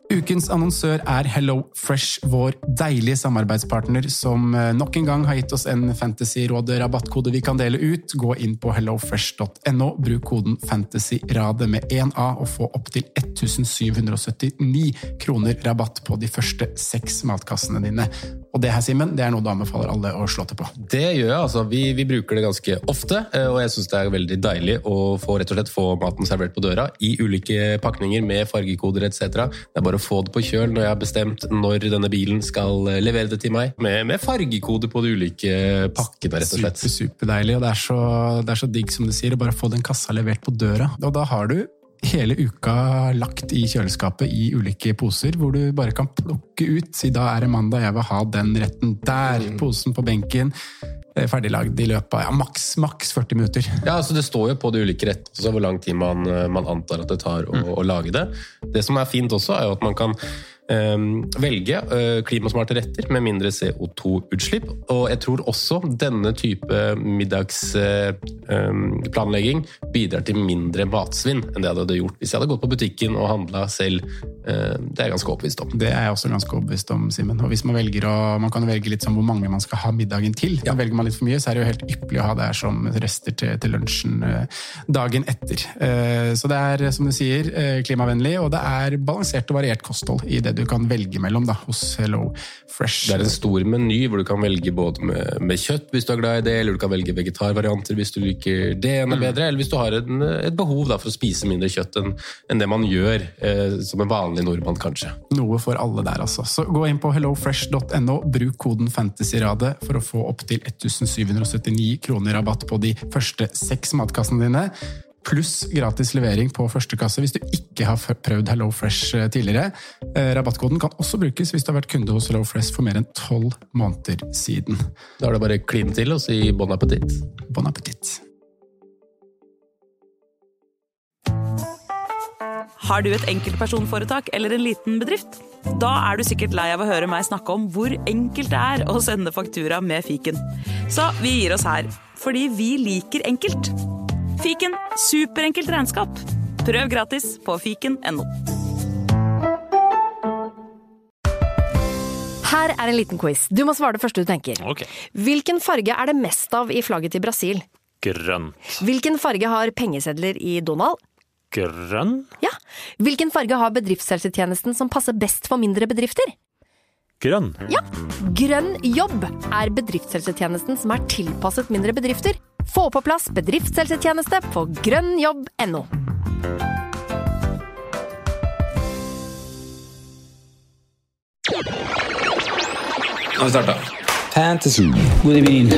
Ukens annonsør HelloFresh, vår deilige samarbeidspartner som nok en gang har gitt oss en Fantasyrådet-rabattkode vi kan dele ut. Gå inn på hellofresh.no, bruk koden FANTASYRADE med 1A og få opp til 1779 kroner rabatt på de første 6 matkassene dine. Og det her, Simen, det noe du anbefaler alle å slå til på. Det gjør jeg, altså. Vi bruker det ganske ofte, og jeg synes det veldig deilig å rett og slett få maten servert på døra i ulike pakninger med fargekoder etc. Det bare å få det på kjøl når jeg har bestemt når denne bilen skal levere det til meg, med fargekode på de ulike pakkene, rett og slett. Super deilig, og det så digg som du sier, å bare få den kassa levert på døra. Og da har du hele uka lagt i kjøleskapet i ulike poser, hvor du bare kan plukke ut, si da det mandag, jeg vil ha den retten der, posen på benken, ferdiglagd i løpet av maks 40 minutter. Ja, altså det står jo på de ulike rettene, så hvor lang tid man antar at det tar å lage det. Det som fint også jo at man kan velge klimasmarte retter med mindre CO2-utslipp, og jeg tror også denne type middagsplanlegging bidrar til mindre matsvinn enn det jeg hadde gjort hvis jeg hadde gått på butikken og handlet selv. Det jeg ganske overbevist om. Det jeg også ganske overbevist om, Simen. Og hvis man velger man kan velge litt som hvor mange man skal ha middagen til. Ja. Velger man litt for mye, så det jo helt ypperlig å ha det her som rester til lunsjen dagen etter. Så det som du sier, klimavennlig, og det balansert og variert kosthold i det du kan velge mellom da, hos HelloFresh. Det en stor meny hvor du kan velge både med kjøtt hvis du glad i det, eller du kan velge vegetarvarianter hvis du liker det bedre, eller hvis du har et behov da, for å spise mindre kjøtt enn det man gjør som en vanlig nordmann kanskje. Noe for alle der altså. Så gå inn på hellofresh.no, bruk koden FANTASYRADE for å få opp til 1779 kroner rabatt på de første 6 matkassene dine. Pluss gratis levering på første kasse hvis du ikke har prøvd HelloFresh tidligere. Rabattkoden kan også brukes hvis du har vært kunde hos HelloFresh for mer enn 12 måneder siden. Da det bare kline til og si bon appétit. Bon appétit. Har du et enkeltpersonforetak eller en liten bedrift? Da du sikkert lei av å høre meg snakke om hvor enkelt det å sende faktura med fiken. Så vi gir oss her, fordi vi liker enkelt. Fiken, superenkelt regnskap. Prøv gratis på fiken.no. Her en liten quiz. Du må svare det første du tenker. Ok. Hvilken farge det mest av i flagget til Brasil? Grønt. Hvilken farge har pengesedler i Donald? Grønn? Ja. Hvilken farge har bedriftshelsetjenesten som passer best for mindre bedrifter? Grønn. Ja. Grønn jobb bedriftshelsetjenesten som tilpasset mindre bedrifter. Få på plass bedriftshelsetjeneste på grønnjobb.no. Nå vi startet. Fantasy. Good evening.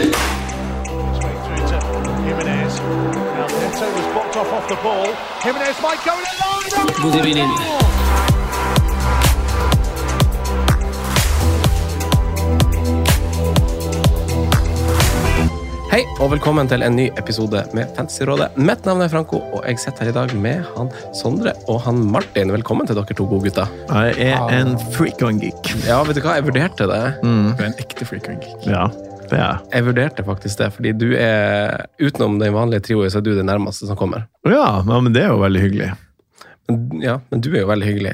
Good evening. Hei, og velkommen til en ny episode med Fantasyrådet. Mitt navn Franco, og jeg sitter her i dag med han Sondre og han Martin. Velkommen til dere to gode gutter. Jeg en freak og en geek. Ja, vet du hva? Jeg vurderte det. Du en ekte freak og en geek. Ja, det Jeg vurderte faktisk det, fordi du utenom den vanlige trioen, så du det nærmeste som kommer. Ja, men det jo veldig hyggelig. Ja, men du jo veldig hyggelig.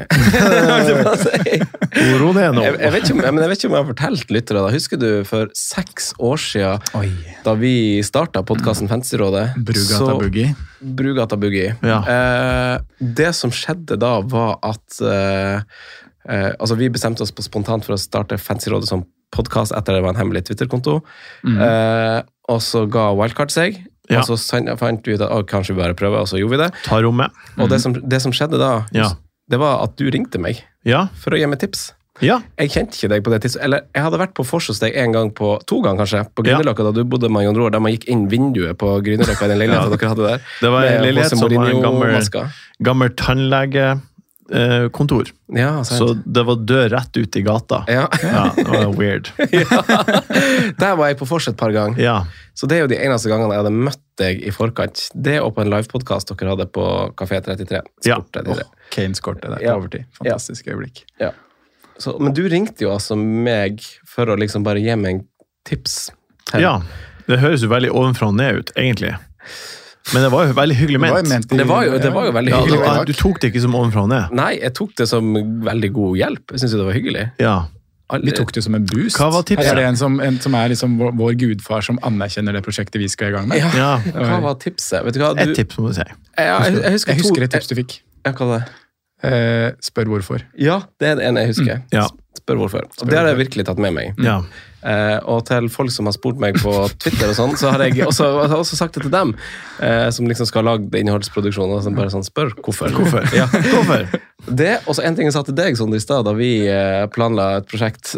Ro det nå. Jeg vet ikke om jeg har fortalt lyttere da. Husker du for 6 år siden, da vi startet podcasten Fantasyrådet? Brugata Boogie. Ja. Det som skjedde da var at altså vi bestemte oss på spontant for å starte Fantasyrådet som podcast etter det var en hemmelig Twitter-konto. Og så ga Wildcard seg. Ja. Og så fant vi ut at kanskje vi bare prøver, og så gjorde vi det. Ta rommet. Og det som skjedde da, det var at du ringte meg for å gi meg tips. Ja. Jeg kjente ikke deg på det tidspunktet. Eller jeg hadde vært på fors hos deg 2 ganger kanskje, på Grünerløkka da du bodde med Jon Roar, da man gikk inn vinduet på Grünerløkka i den leiligheten dere hadde der. Det var en leilighet som var en gammel tannlegekontor. Ja, så det var dør rett ut i gata. Ja. Det var weird. Der var jeg på fors et par ganger. Ja. Så det jo de eneste gangene jeg hadde møtt deg i forkant. Det og på en livepodcast dere hadde på Café 33. Sport 33. Kanes kortet der, overtid. Fantastisk øyeblikk. Ja. Så, men du ringte jo altså meg for å liksom bare gi meg en tips. Ja, det høres jo veldig ovenfra og ned ut, egentlig. Men det var jo veldig hyggelig ment. Det var jo veldig hyggelig. Ja, du tok det ikke som ovenfra og ned. Nei, jeg tok det som veldig god hjelp. Jeg synes det var hyggelig. Ja. Vi tok det som en boost. Hva var tipset? Er det en som er liksom vår gudfar som anerkjenner det prosjektet vi skal i gang med? Ja. Hva var tipset? Vet du hva? Et tips må du si. Jeg husker et tips du fikk. Ja, hva var det? Spør hvorfor. Ja, det er det ene jeg husker. Ja. Spør hvorfor. Og det har jeg virkelig tatt med meg. Ja. Og til folk som har spurt meg på Twitter og sånn, så har jeg også sagt det til dem som liksom skal lage innholdsproduksjon, og bare sånn, spør hvorfor. Ja. Hvorfor? Det, og så en ting jeg sa til deg, Sondre, i sted, da vi planla et prosjekt,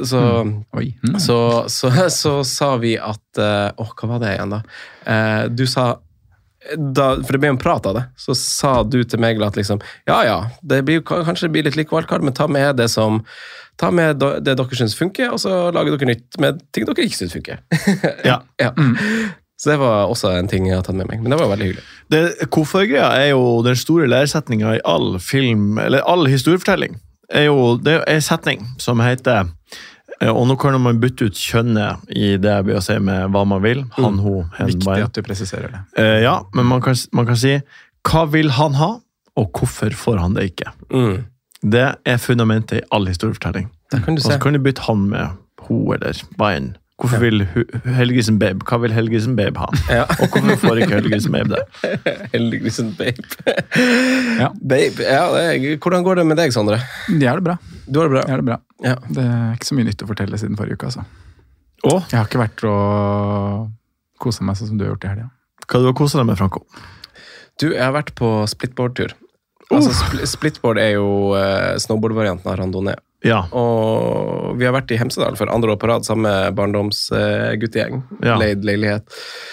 så sa vi at, hva var det igjen da? Du sa, for det ble en prat av det, så sa du til meg at liksom, kanskje det blir litt like wildcard, men ta med det dere synes funker, og så lager dere nytt med ting dere ikke synes funker. Ja. Så det var også en ting jeg har tatt med meg, men det var veldig hyggelig. Hvorfor-greia er jo den store læresetningen i all film, eller all historiefortelling, det er en setning som heter, og nå kan man bytte ut kjønnet i det jeg blir å si med hva man vil, han, hun, hen, Viktig at du presiserer det. Ja, men man kan si, hva vil han ha, og hvorfor får han det ikke? Det er fundamentet i all historiefortelling. Og så kan du bytte han med hun eller hva enn. Hvorfor vil Helgesen Babe? Hva vil Helgesen Babe ha? Ja. Og hvorfor får ikke Helgesen Babe det? Helgesen Babe. Babe, hvordan går det med deg, Sondre? Det er det bra. Du har det bra? Det er det bra. Ja. Det er ikke så mye nytt å fortelle siden forrige uke, altså. Jeg har ikke vært og koset meg sånn som du har gjort i helgen. Hva du har koset deg med, Franco? Du, jeg har vært på splitboard-tur. Altså, splitboard er jo snowboard-varianten av randonee. Ja. Og vi har vært i Hemsedal for andre år på rad sammen med barndomsguttegjeng. Leid leilighet.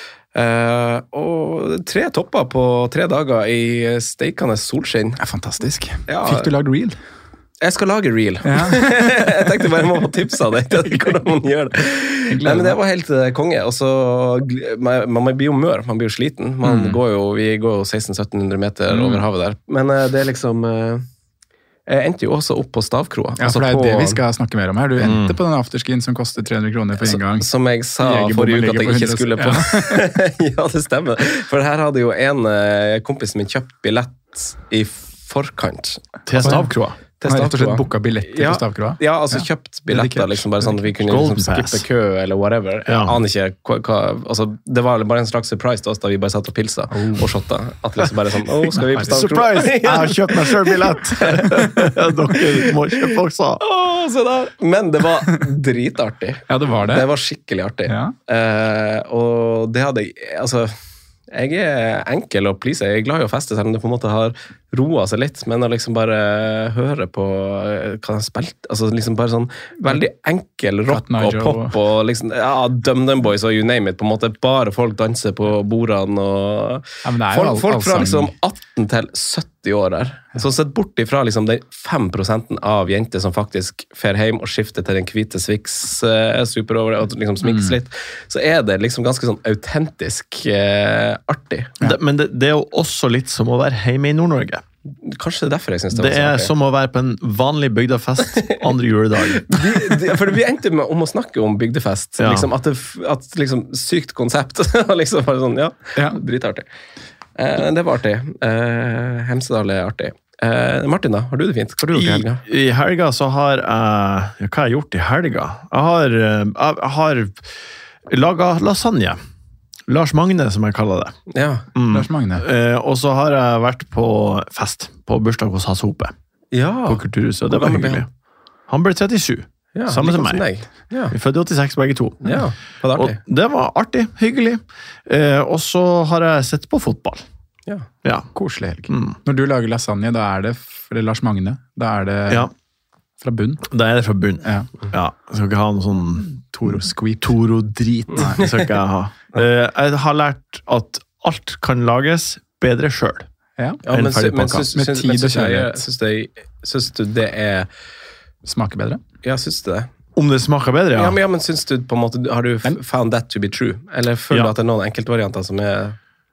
Og 3 topper på 3 dager i steikende solskinn. Det er fantastisk. Fikk du lagd reel? Jeg skal lage reel. Jeg tenkte bare må få tips av deg til hvordan man gjør det. Nei, men det var helt konge. Og så, man blir jo mør, man blir jo sliten. Vi går jo 1600-1700 meter over havet der. Men det er liksom... Jeg endte jo også opp på stavkroa. Ja, for det er det vi skal snakke mer om her. Du endte på den afterskien som koster 300 kroner for en gang. Som jeg sa forrige uke at jeg ikke skulle på. Ja, det stemmer. For her hadde jo en kompis min kjøpt billett i forkant. Til stavkroa? Har rett og slett booket billetter på stavkroa? Ja, altså kjøpt billetter, liksom bare sånn at vi kunne liksom skippe kø eller whatever. Jeg aner ikke hva, altså det var bare en slags surprise til oss da vi bare satt og pilsa og shotta. At liksom bare sånn, skal vi på stavkroa? Surprise! Jeg har kjøpt meg selv billett! Dere må kjøpe også. Se der! Men det var dritartig. Ja, det var det. Det var skikkelig artig. Og det hadde jeg, altså... Jeg er enkel å please. Jeg er glad i å feste, selv om det på en måte har roet seg litt, men å liksom bare høre på hva han spilte, altså liksom bare sånn veldig enkel rock og pop og liksom, Dum Boys og you name it, på en måte bare folk danser på bordene og folk fra liksom 18 til 70 år her. Så sett bort ifra liksom den 5% av jenter som faktisk fer hjem og skifter til den hvite Swix superover og liksom sminkes litt, så er det liksom ganske sånn autentisk artig. Men det er jo også litt som å være hjemme i Nord-Norge. Kanskje det er derfor jeg synes det var så artig. Det er som å være på en vanlig bygdefest andre juledag. For vi endte med om å snakke om bygdefest, liksom, at liksom sykt konsept, liksom bare sånn, dritartig. Det var artig. Hemsedal er artig. Martin da, har du det fint? Hva har du gjort i helga? I helga så har jeg... Hva har jeg gjort i helga? Jeg har laget lasagne. Lars Magne, som jeg kaller det. Ja, Lars Magne. Og så har jeg vært på fest, på bursdag hos Hasse Hope. Ja. På Kulturhuset, og det var hyggelig. Han ble 37, samme som meg. Vi fødte 86 begge to. Ja, det var artig. Og det var artig, hyggelig. Og så har jeg sett på fotball. Ja. Koselig helg. Når du lager lasagne, da er det fra Lars Magne. Da er det fra bunn. Da er det fra bunn. Ja. Jeg skal ikke ha noe sånn Toro-drit. Det skal ikke jeg ha. Jeg har lært at alt kan lages bedre selv. Men med tid og kjærlighet. Synes du det er... Smaker bedre? Ja, synes du det? Om det smaker bedre, ja. Men synes du på en måte, har du found that to be true? Eller føler du at det er noen enkeltvarianter som er...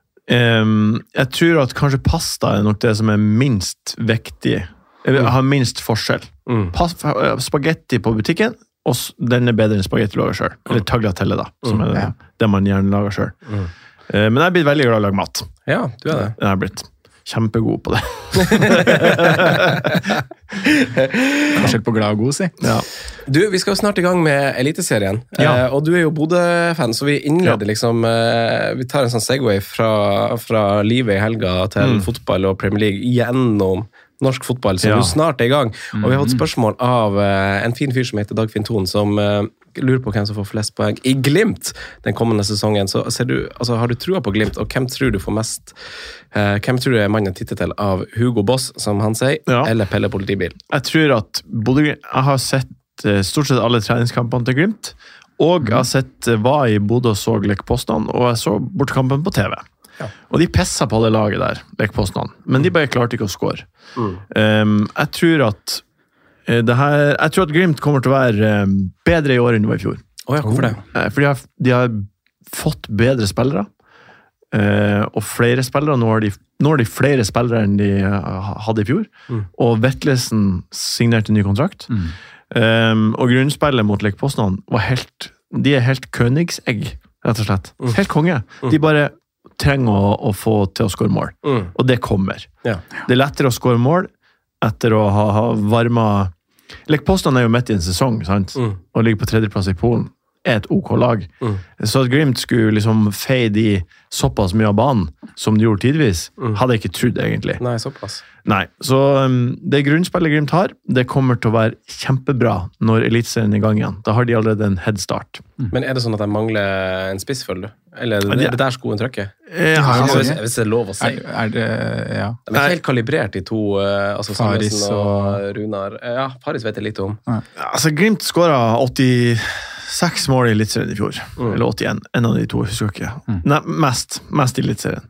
Jeg tror at kanskje pasta er nok det som er minst vektig. Har minst forskjell. Spagetti på butikken, og den er bedre enn spagetti lager selv. Eller tagliatelle da, som er det man gjerne lager selv. Men jeg har blitt veldig glad i å lage mat. Ja, du er det. Jeg har blitt kjempegod på det. Forskjell på glad og god, si. Ja. Du, vi skal snart i gang med Eliteserien, og du er jo Bodø-fan, så vi innleder liksom, vi tar en sånn segway fra livet i helga til fotball og Premier League gjennom norsk fotball, som jo snart er i gang. Og vi har fått spørsmål av en fin fyr som heter Dagfinn Thon, som lurer på hvem som får flest poeng i Glimt den kommende sesongen. Så ser du, altså, har du trua på Glimt, og hvem tror du får mest, hvem tror du er mannen tittet til av Hugo Boss, som han sier, eller Pelle Politibil? Jeg tror at jeg har sett stort sett alle treningskampene til Glimt, og jeg har sett var i Bodø og så Lech Poznan, og jeg så bortkampen på TV. Ja. Og de pessa på det laget der, Lech Poznan, men de bare klarte ikke å score. Jeg tror at Glimt kommer til å være bedre i år enn det var i fjor. Hvorfor det? Fordi de har fått bedre spillere, og flere spillere. Nå har de flere spillere enn de hadde i fjor, og Vetlesen signerte en ny kontrakt. Og grunnspillet mot Lech Poznan de er helt Königsegg, rett og slett. Helt konge. De bare trenger å få til å score mål, og det kommer. Det er lettere å score mål etter å ha varma. Lech Poznan er jo midt i en sesong, sant? Og ligger på 3. plass i Polen. Er et OK lag. Så at Glimt skulle liksom feie de såpass mye av banen, som de gjorde tidvis, hadde jeg ikke trodd egentlig. Nei, såpass. Nei, så det grunnspillet Glimt har, det kommer til å være kjempebra når Eliteserien er i gang igjen. Da har de allerede en headstart. Men er det sånn at de mangler en spiss, føler du? Eller er det der skoen trykker? Hvis det er lov å si. De er helt kalibrert i to, altså Faris og Runar. Ja, Faris vet jeg litt om. Altså, Glimt skåret 86 mål i Eliteserien i fjor. Eller 81, en av de to, husker jeg ikke. Nei, mest i Eliteserien.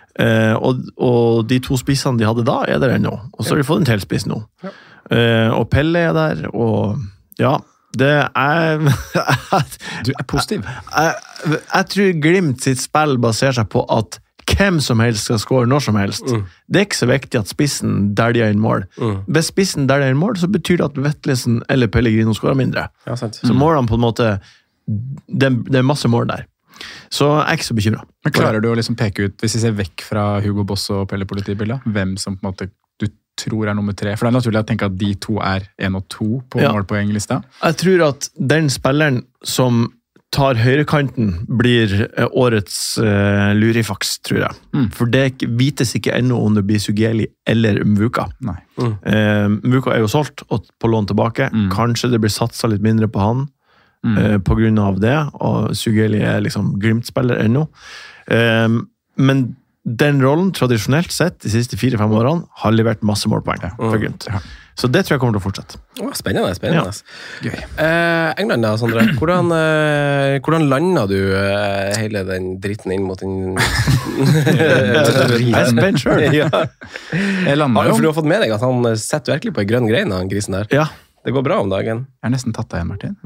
Og de to spissene de hadde da, er der ennå. Og så har de fått en til spiss nå. Og Pelle er der, og ja, det er Du er positiv. Jeg tror Glimt sitt spill baserer seg på at hvem som helst skal score når som helst. Det er ikke så viktig at spissen dæljer inn mål. Hvis spissen dæljer inn mål, så betyr det at Vetlesen eller Pellegrino scorer mindre. Ja, sant. Så målene på en måte, det er masse mål der. Så jeg er ikke så bekymret. Men klarer du å liksom peke ut, hvis vi ser vekk fra Hugo Boss og Pelle Politibil, hvem som på en måte du tror er nummer 3? For det er naturlig å tenke at de to er 1 og 2 på målpoenglista. Jeg tror at den spilleren som tar høyrekanten blir årets lurifaks, tror jeg. For det vites ikke ennå om det blir Sugeli eller Mvuka. Mvuka er jo solgt og på lån tilbake. Kanskje det blir satset litt mindre på han på grunn av det, og Sugeli er liksom Glimt-spiller ennå. Men den rollen, tradisjonelt sett, de siste 4-5 årene, har levert masse målpoeng for Glimt. Så det tror jeg kommer til å fortsette. Spennende. Gøy. England da, Sondre. Hvordan landet du hele den dritten inn mot den... Jeg er spent selv. Jeg landet jo... For du har fått med deg at han setter virkelig på en grønn grein, han grisen der. Ja. Det går bra om dagen. Jeg har nesten tatt deg igjen, Martin.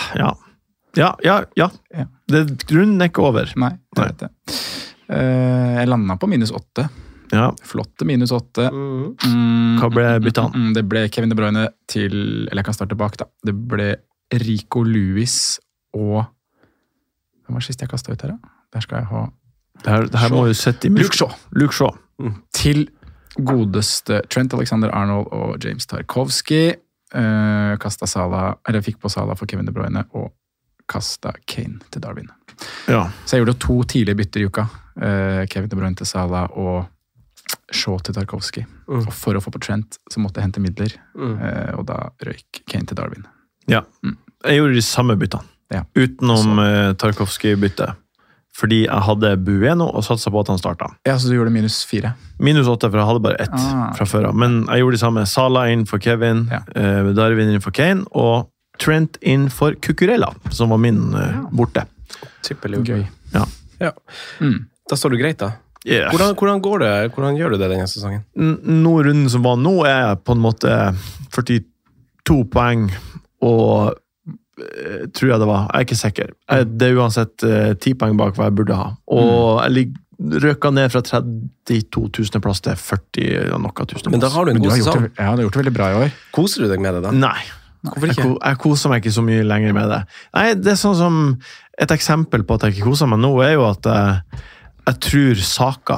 Ja. Grunnen er ikke over. Nei, jeg vet det. Jeg landet på -8. Ja. Flotte -8. Hva ble byttet han? Det ble Kevin De Bruyne til, eller jeg kan starte bak da. Det ble Rico Lewis og Hva var sist jeg kastet ut her da? Der skal jeg ha det her må jo sette i Luke Shaw. Til godeste Trent Alexander-Arnold og James Tarkovsky. Kastet Salah, eller fikk på Salah for Kevin De Bruyne og kastet Kane til Darwin. Ja. Så jeg gjorde 2 tidlige bytter i uka. Kevin De Bruyne til Salah og Shaw til Tarkovsky. Og for å få på Trent så måtte jeg hente midler, og da røyk Kane til Darwin. Ja, jeg gjorde de samme byttene, utenom Tarkovsky-byttet. Fordi jeg hadde Bueno og satset på at han startet. Ja, så du gjorde -4? -8, for jeg hadde bare 1 fra før av. Men jeg gjorde de samme. Salah inn for Kevin, Darwin inn for Kane, og Trent inn for Cucurella, som var min borte. Gøy. Ja. Da står du greit da. Yeah. Hvordan går det? Hvordan gjør du det denne sesongen? Nå runden som var nå, er jeg på en måte 42 poeng, og tror jeg det var. Jeg er ikke sikker. Det er uansett 10 poeng bak hva jeg burde ha. Og jeg røkket ned fra 32 000 plass til 40 og noe tusen. Men da har du en god sesong. Ja, du har gjort det veldig bra i år. Koser du deg med det da? Nei. Hvorfor ikke? Jeg koser meg ikke så mye lenger med det. Nei, det er sånn som et eksempel på at jeg ikke koser meg nå, er jo at jeg tror Saka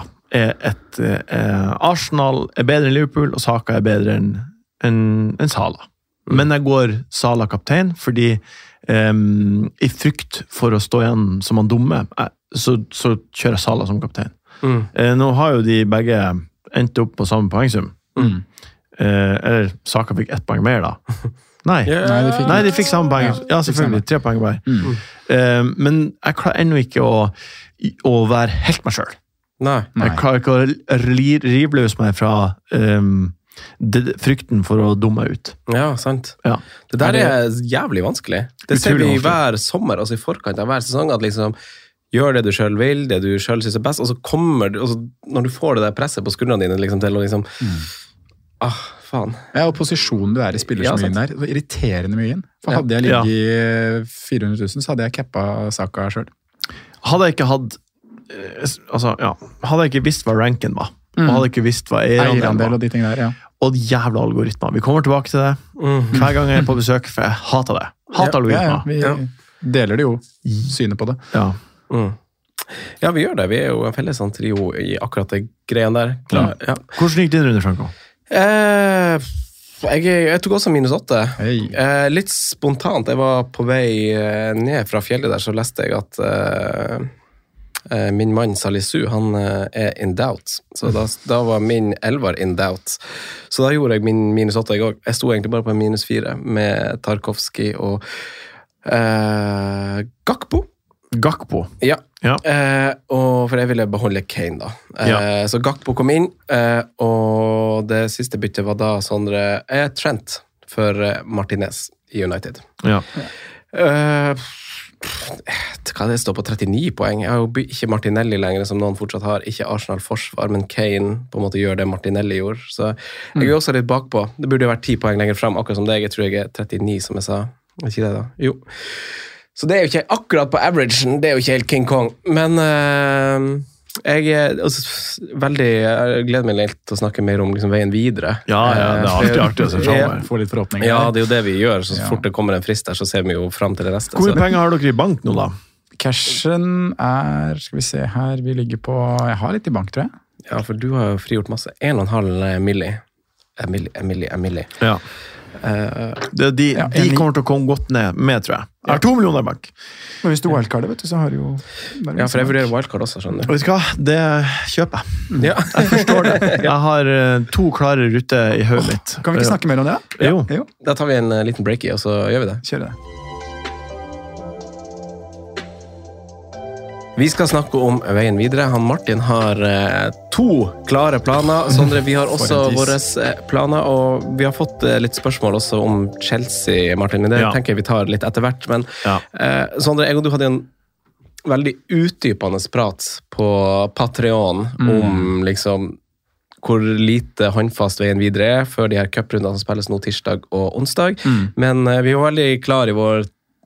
Arsenal bedre enn Liverpool, og Saka bedre enn Salah. Men jeg går Salah kaptein, fordi i frykt for å stå igjen som han dumme, så kjører jeg Salah som kaptein. Nå har jo de begge endt opp på samme poengsum. Eller Saka fikk 1 poeng mer da. Nei, de fikk samme poeng. Ja, selvfølgelig, 3 poeng hver. Men jeg klarer ennå ikke å være helt meg selv. Jeg klarer ikke å rive løs meg fra frykten for å dumme meg ut. Ja, sant. Det der jævlig vanskelig. Det ser vi hver sommer, altså i forkant av hver sesong, at liksom gjør det du selv vil, det du selv synes best, og så kommer du, når du får det der presset på skuldrene dine liksom, til å liksom faen. Ja, og posisjonen du i spillersmyen der, det var irriterende mye inn. For hadde jeg ligget i 400 000, så hadde jeg keppa Saka selv. Hadde jeg ikke hatt hadde jeg ikke visst hva ranken var, og hadde jeg ikke visst hva eierandel og de ting der, og jævla algoritmer. Vi kommer tilbake til det hver gang jeg på besøk, for jeg hater det. Hater algoritmer. Vi deler det jo, synet på det. Ja, vi gjør det. Vi jo en felles trio i akkurat det greien der. Hvordan gikk din runde, Franco? Jeg tok også -8. Litt spontant. Jeg var på vei ned fra fjellet der, så leste jeg at min mann Salisu, han in doubt. Så da var min 11 in doubt. Så da gjorde jeg min -8 i går. Jeg sto egentlig bare på en -4 med Tarkovsky og Gakpo. Ja. Og for jeg ville beholde Kane da. Så Gakpo kom inn, og det siste byttet var da Sondre Trent for Martinez i United. Hva det står på 39 poeng? Jeg har jo ikke Martinelli lenger, som noen fortsatt har. Ikke Arsenal-forsvar, men Kane på en måte gjør det Martinelli gjorde. Så jeg også litt bakpå. Det burde jo vært 10 poeng lenger frem, akkurat som deg. Jeg tror jeg 39, som jeg sa. Ikke det da? Jo. Så det jo ikke akkurat på averagen, det jo ikke helt King Kong. Men jeg gleder meg litt til å snakke mer om liksom, veien videre. Ja, det alltid artig å se frem. Få litt forhåpninger. Ja, det jo det vi gjør. Så fort det kommer en frist der, så ser vi jo frem til det resten. Hvor mye penger har dere i bank nå da? Cashen skal vi se her, vi ligger på, jeg har litt i bank, tror jeg. Ja, for du har jo frigjort masse. 1,5 milli. Ja. De kommer til å komme godt ned med, tror jeg. Jeg har 2 millioner i bank. Men hvis du wildcarder, vet du, så har du jo... Ja, for jeg vurderer wildcard også, skjønner du. Vet du hva? Det kjøper jeg. Jeg forstår det. Jeg har 2 klare ruter i høyet mitt. Kan vi ikke snakke mer om det? Jo. Da tar vi en liten break i, og så gjør vi det. Kjør det. Vi skal snakke om veien videre. Han Martin har 2 klare planer. Sondre, vi har også våre planer, og vi har fått litt spørsmål også om Chelsea, Martin. Men det tenker jeg vi tar litt etter hvert. Men Sondre, jeg og du hadde en veldig utdypende prat på Patreon om liksom hvor lite håndfast veien videre før de her cuprundene som spilles nå tirsdag og onsdag. Men vi var veldig klar i vår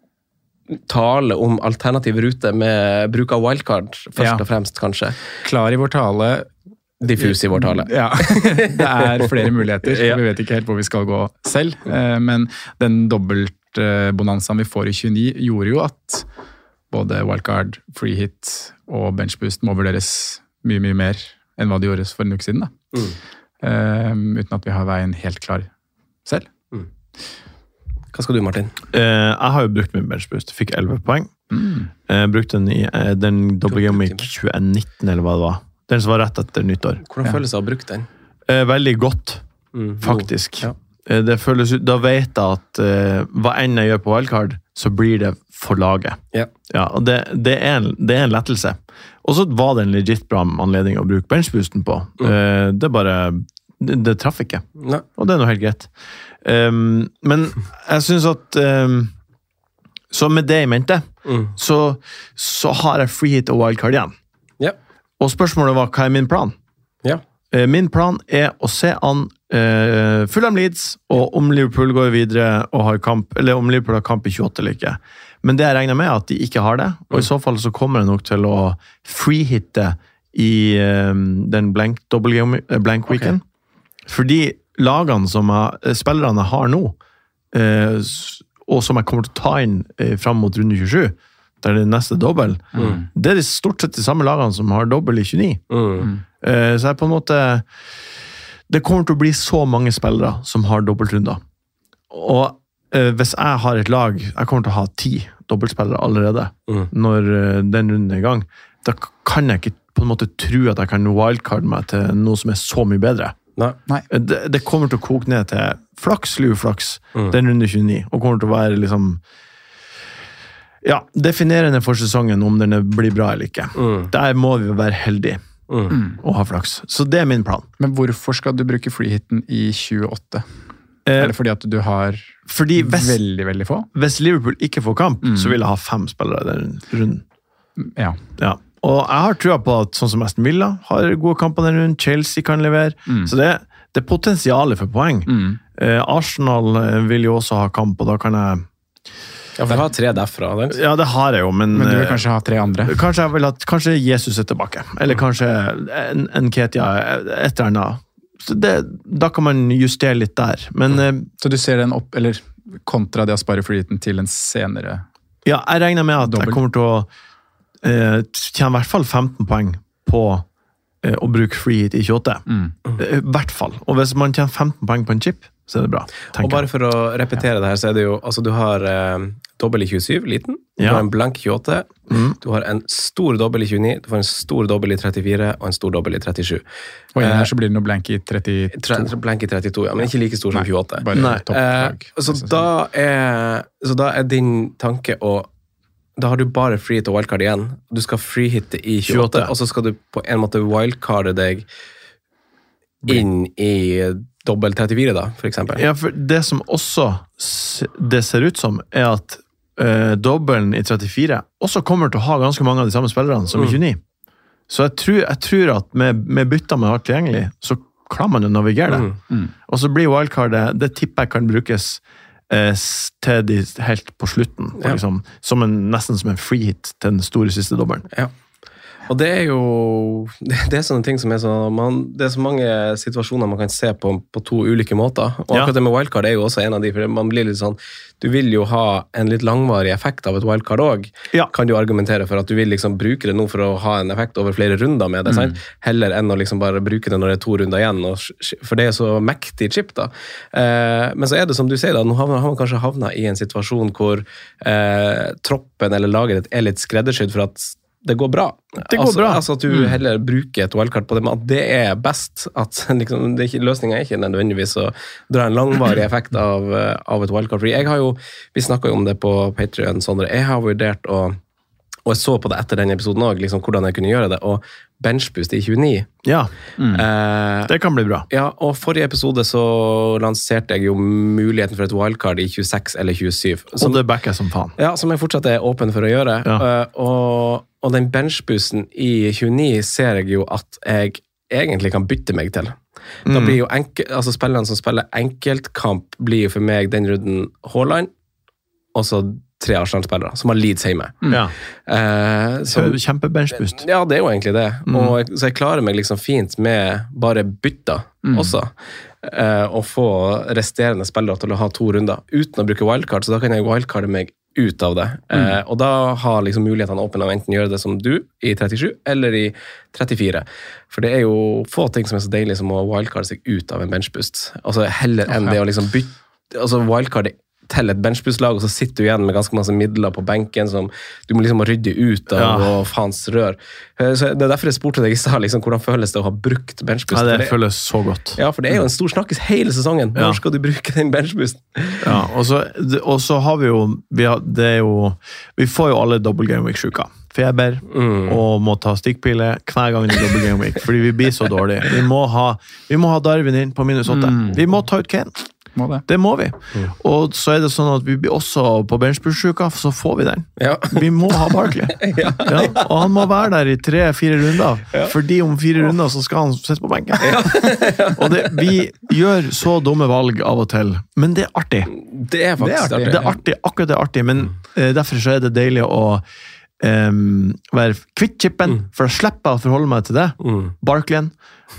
tale om alternativ rute med bruk av wildcard, først og fremst, kanskje. Klar i vår tale. Diffus i vår tale. Ja, det flere muligheter. Vi vet ikke helt hvor vi skal gå selv, men den dobbeltbonanzaen vi får i 29 gjorde jo at både wildcard, free hit og benchboost må vurderes mye mer enn hva det gjøres for en uke siden. Uten at vi har veien helt klar selv. Hva skal du, Martin? Jeg har jo brukt min benchboost. Fikk 11 poeng. Brukte den i den Double Game Week 2019, eller hva det var. Den som var rett etter nyttår. Hvordan føles det å ha brukt den? Veldig godt, faktisk. Det føles ut, da vet jeg at hva enn jeg gjør på wildcard, så blir det for laget. Og det er en lettelse. Og så var det en legit bra anledning å bruke benchboosten på. Det bare... Det traff ikke. Og det er noe helt greit. Men jeg synes at så med det i mente så har jeg free hit og wildcard igjen. Og spørsmålet var, hva er min plan? Min plan er å se an Fulham Leeds, og om Liverpool går videre og har kamp, eller om Liverpool har kamp i 28 eller ikke. Men det jeg regner med at de ikke har det, og i så fall så kommer jeg nok til å free hitte i den blank weekend. Fordi lagene som spillerne har nå, og som jeg kommer til å ta inn frem mot runde 27, der det neste dobbel, det de stort sett de samme lagene som har dobbel i 29. Så jeg på en måte, det kommer til å bli så mange spillere som har dobbeltrunder. Og hvis jeg har et lag, jeg kommer til å ha 10 dobbeltspillere allerede når den runden er i gang, da kan jeg ikke på en måte tro at jeg kan wildcard meg til noe som er så mye bedre. Nei. Det kommer til å koke ned til flaks, flaks, den runde 29, og kommer til å være liksom definerende for sesongen om den blir bra eller ikke. Der må vi være heldige og ha flaks. Så det er min plan. Men hvorfor skal du bruke freehitten i 28? Eller fordi at du har veldig, veldig få? Hvis Liverpool ikke får kamp, så vil jeg ha 5 spillere i den runden. Ja. Og jeg har trua på at sånn som Aston Villa har gode kamper den runden, Chelsea kan levere, så det er potensialet for poeng. Arsenal vil jo også ha kamp, og da kan jeg for jeg har 3 derfra. Ja, det har jeg jo, men du vil kanskje ha 3 andre? Kanskje jeg vil ha, kanskje Jesus er tilbake, eller kanskje en Ketia, et eller annet. Så da kan man justere litt der. Men, så du ser den opp, eller kontra det å spare freehitten til en senere? Ja, jeg regner med at jeg kommer til å tjene i hvert fall 15 poeng på å bruke freehit i 28. I hvert fall. Og hvis man tjener 15 poeng på en chip, så er det bra. Og bare for å repetere det her, så er det jo, altså du har dobbel i 27, liten, du har en blank 28, du har en stor dobbel i 29, du får en stor dobbel i 34, og en stor dobbel i 37. Og her så blir det noe blank i 32. Blank i 32, ja, men ikke like stor som 28. Bare så da er din tanke da har du bare freehit og wildcard igjen. Du skal freehitte i 28, og så skal du på en måte wildcarde deg inn i dobbel 34 da, for eksempel. Ja, for det som også det ser ut som er at dobbelen i 34 også kommer til å ha ganske mange av de samme spillerne som i 29. Så jeg tror at med bytta med alt tilgjengelig, så klarer man å navigere det. Og så blir wildcardet, det tipper jeg kan brukes til de helt på slutten, liksom, nesten som en freehit til den store siste dobbelen. Ja. Og det er jo det er sånne ting som er det er så mange situasjoner man kan se på 2 ulike måter, og akkurat det med wildcard er jo også en av de, for man blir litt sånn, du vil jo ha en litt langvarig effekt av et wildcard også, kan du argumentere for at du vil liksom bruke det nå for å ha en effekt over flere runder med det, sant? Heller enn å liksom bare bruke det når det er 2 runder igjen, for det er så mektig chip da. Men så er det som du sier da, nå har man kanskje havnet i en situasjon hvor troppen eller laget er litt skreddersydd for at det går bra. Altså at du heller bruker et wildcard på det, men at det er best, at liksom, løsningen er ikke nødvendigvis å dra en langvarig effekt av et wildcard. Vi snakket jo om det på Patreon, Sondre. Jeg har vurdert og jeg så på det etter den episoden også, liksom, hvordan jeg kunne gjøre det, og benchboost i 29. Ja, det kan bli bra. Ja, og forrige episode så lanserte jeg jo muligheten for et wildcard i 26 eller 27. Og det backer som faen. Ja, som jeg fortsatt er åpen for å gjøre. Og den benchboosten i 29 ser jeg jo at jeg egentlig kan bytte meg til. Da blir jo spillerne som spiller enkeltkamp blir jo for meg den runden Haaland, og så 3 Arsenal-spillere som har Leeds hjemme. Kjempe-benchboost. Ja, det er jo egentlig det. Så jeg klarer meg liksom fint med bare bytta også. Og få resterende spillere til å ha 2 runder uten å bruke wildcard, så da kan jeg wildcarde meg ut av det. Og da har liksom mulighetene åpnet å enten gjøre det som du i 37 eller i 34. For det er jo få ting som er så deilig som å wildcarde seg ut av en benchboost. Altså heller enn det å liksom bytte, altså wildcarde til et benchboost-lag, og så sitter du igjen med ganske masse midler på benken som du må liksom rydde ut av og faens rør. Så det er derfor jeg spurte deg i stad, liksom, hvordan føles det å ha brukt benchboost? Ja, det føles så godt. Ja, for det er jo en stor snakkes hele sesongen. Når skal du bruke den benchboosten? Ja, og så har vi jo, vi får jo alle double game week-sjuka. Feber, og må ta stikkpille hver gang i double game week, fordi vi blir så dårlige. Vi må ha Darwin inn på -8. Vi må ta ut Kane. Det må vi. Og så er det sånn at vi blir også på benchboost-sjuka, så får vi den. Vi må ha Barkley. Og han må være der i 3-4 runder, fordi om 4 runder så skal han sitte på benken. Og vi gjør så dumme valg av og til, men det er artig. Det er faktisk artig. Det er artig, akkurat det er artig, men derfor så er det deilig å være kvitt chippen, for å slippe å forholde meg til det. Barkleyen.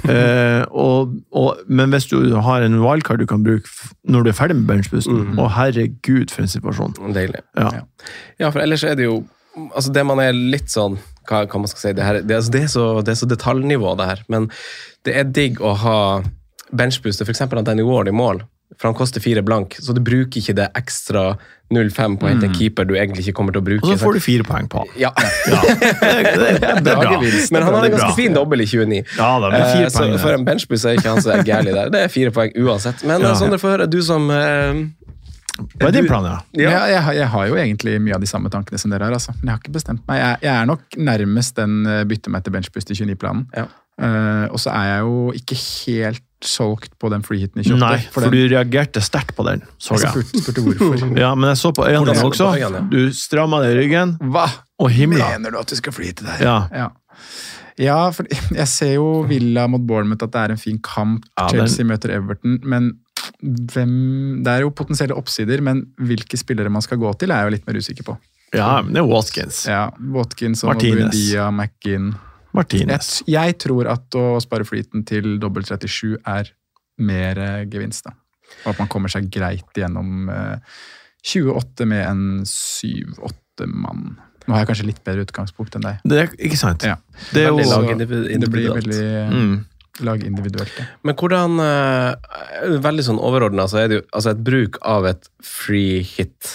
Men hvis du har en wildcard du kan bruke når du er ferdig med benchboosten, og herregud for en situasjon. Deilig. Ja, for ellers er det jo altså det man litt sånn, hva man skal si, det er så detaljnivå det her, men det digg å ha benchbooster, for eksempel at Danny Ward I mål, for han koster 4 blank, så du bruker ikke det ekstra 0,5 på en keeper du egentlig ikke kommer til å bruke. Og så får du 4 poeng på. Ja. Det er bra. Men han har en ganske fin dobbel I 29. Ja, det blir 4 poeng. Så for en benchboost ikke han så gærlig der. Det 4 poeng uansett. Men Sondre, får høre, du som... Hva din plan, Jeg har jo egentlig mye av de samme tankene som dere har, altså. Men jeg har ikke bestemt meg. Jeg nok nærmest den bytte meg til benchboost I 29-planen. Ja. Og så jeg jo ikke helt solgt på den freehitten I 28. Nei, for du reagerte sterkt på den, så jeg. Spurte hvorfor. Ja, men jeg så på øynene også. Du strammet deg I ryggen. Hva? Og himla. Mener du at du skal freehitte der? Ja, for jeg ser jo Villa mot Bournemouth at det en fin kamp. Chelsea møter Everton, men det jo potensielle oppsider, men hvilke spillere man skal gå til jeg jo litt mer usikker på. Ja, men det Watkins. Ja, Watkins og Buendia, McGinn. Martinez. Jeg tror at å spare freehitten til dobbelt 37 mer gevinst da. Og at man kommer seg greit gjennom 28 med en 7-8 mann. Nå har jeg kanskje litt bedre utgangspunkt enn deg. Det ikke sant. Ja. Det jo det blir veldig lag individuelt. Ja. Men hvordan, veldig sånn overordnet, så det jo altså et bruk av et free hit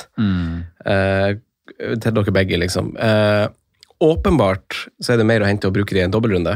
til dere begge, liksom. Åpenbart så det mer å hente å bruke det I en dobbeltrunde.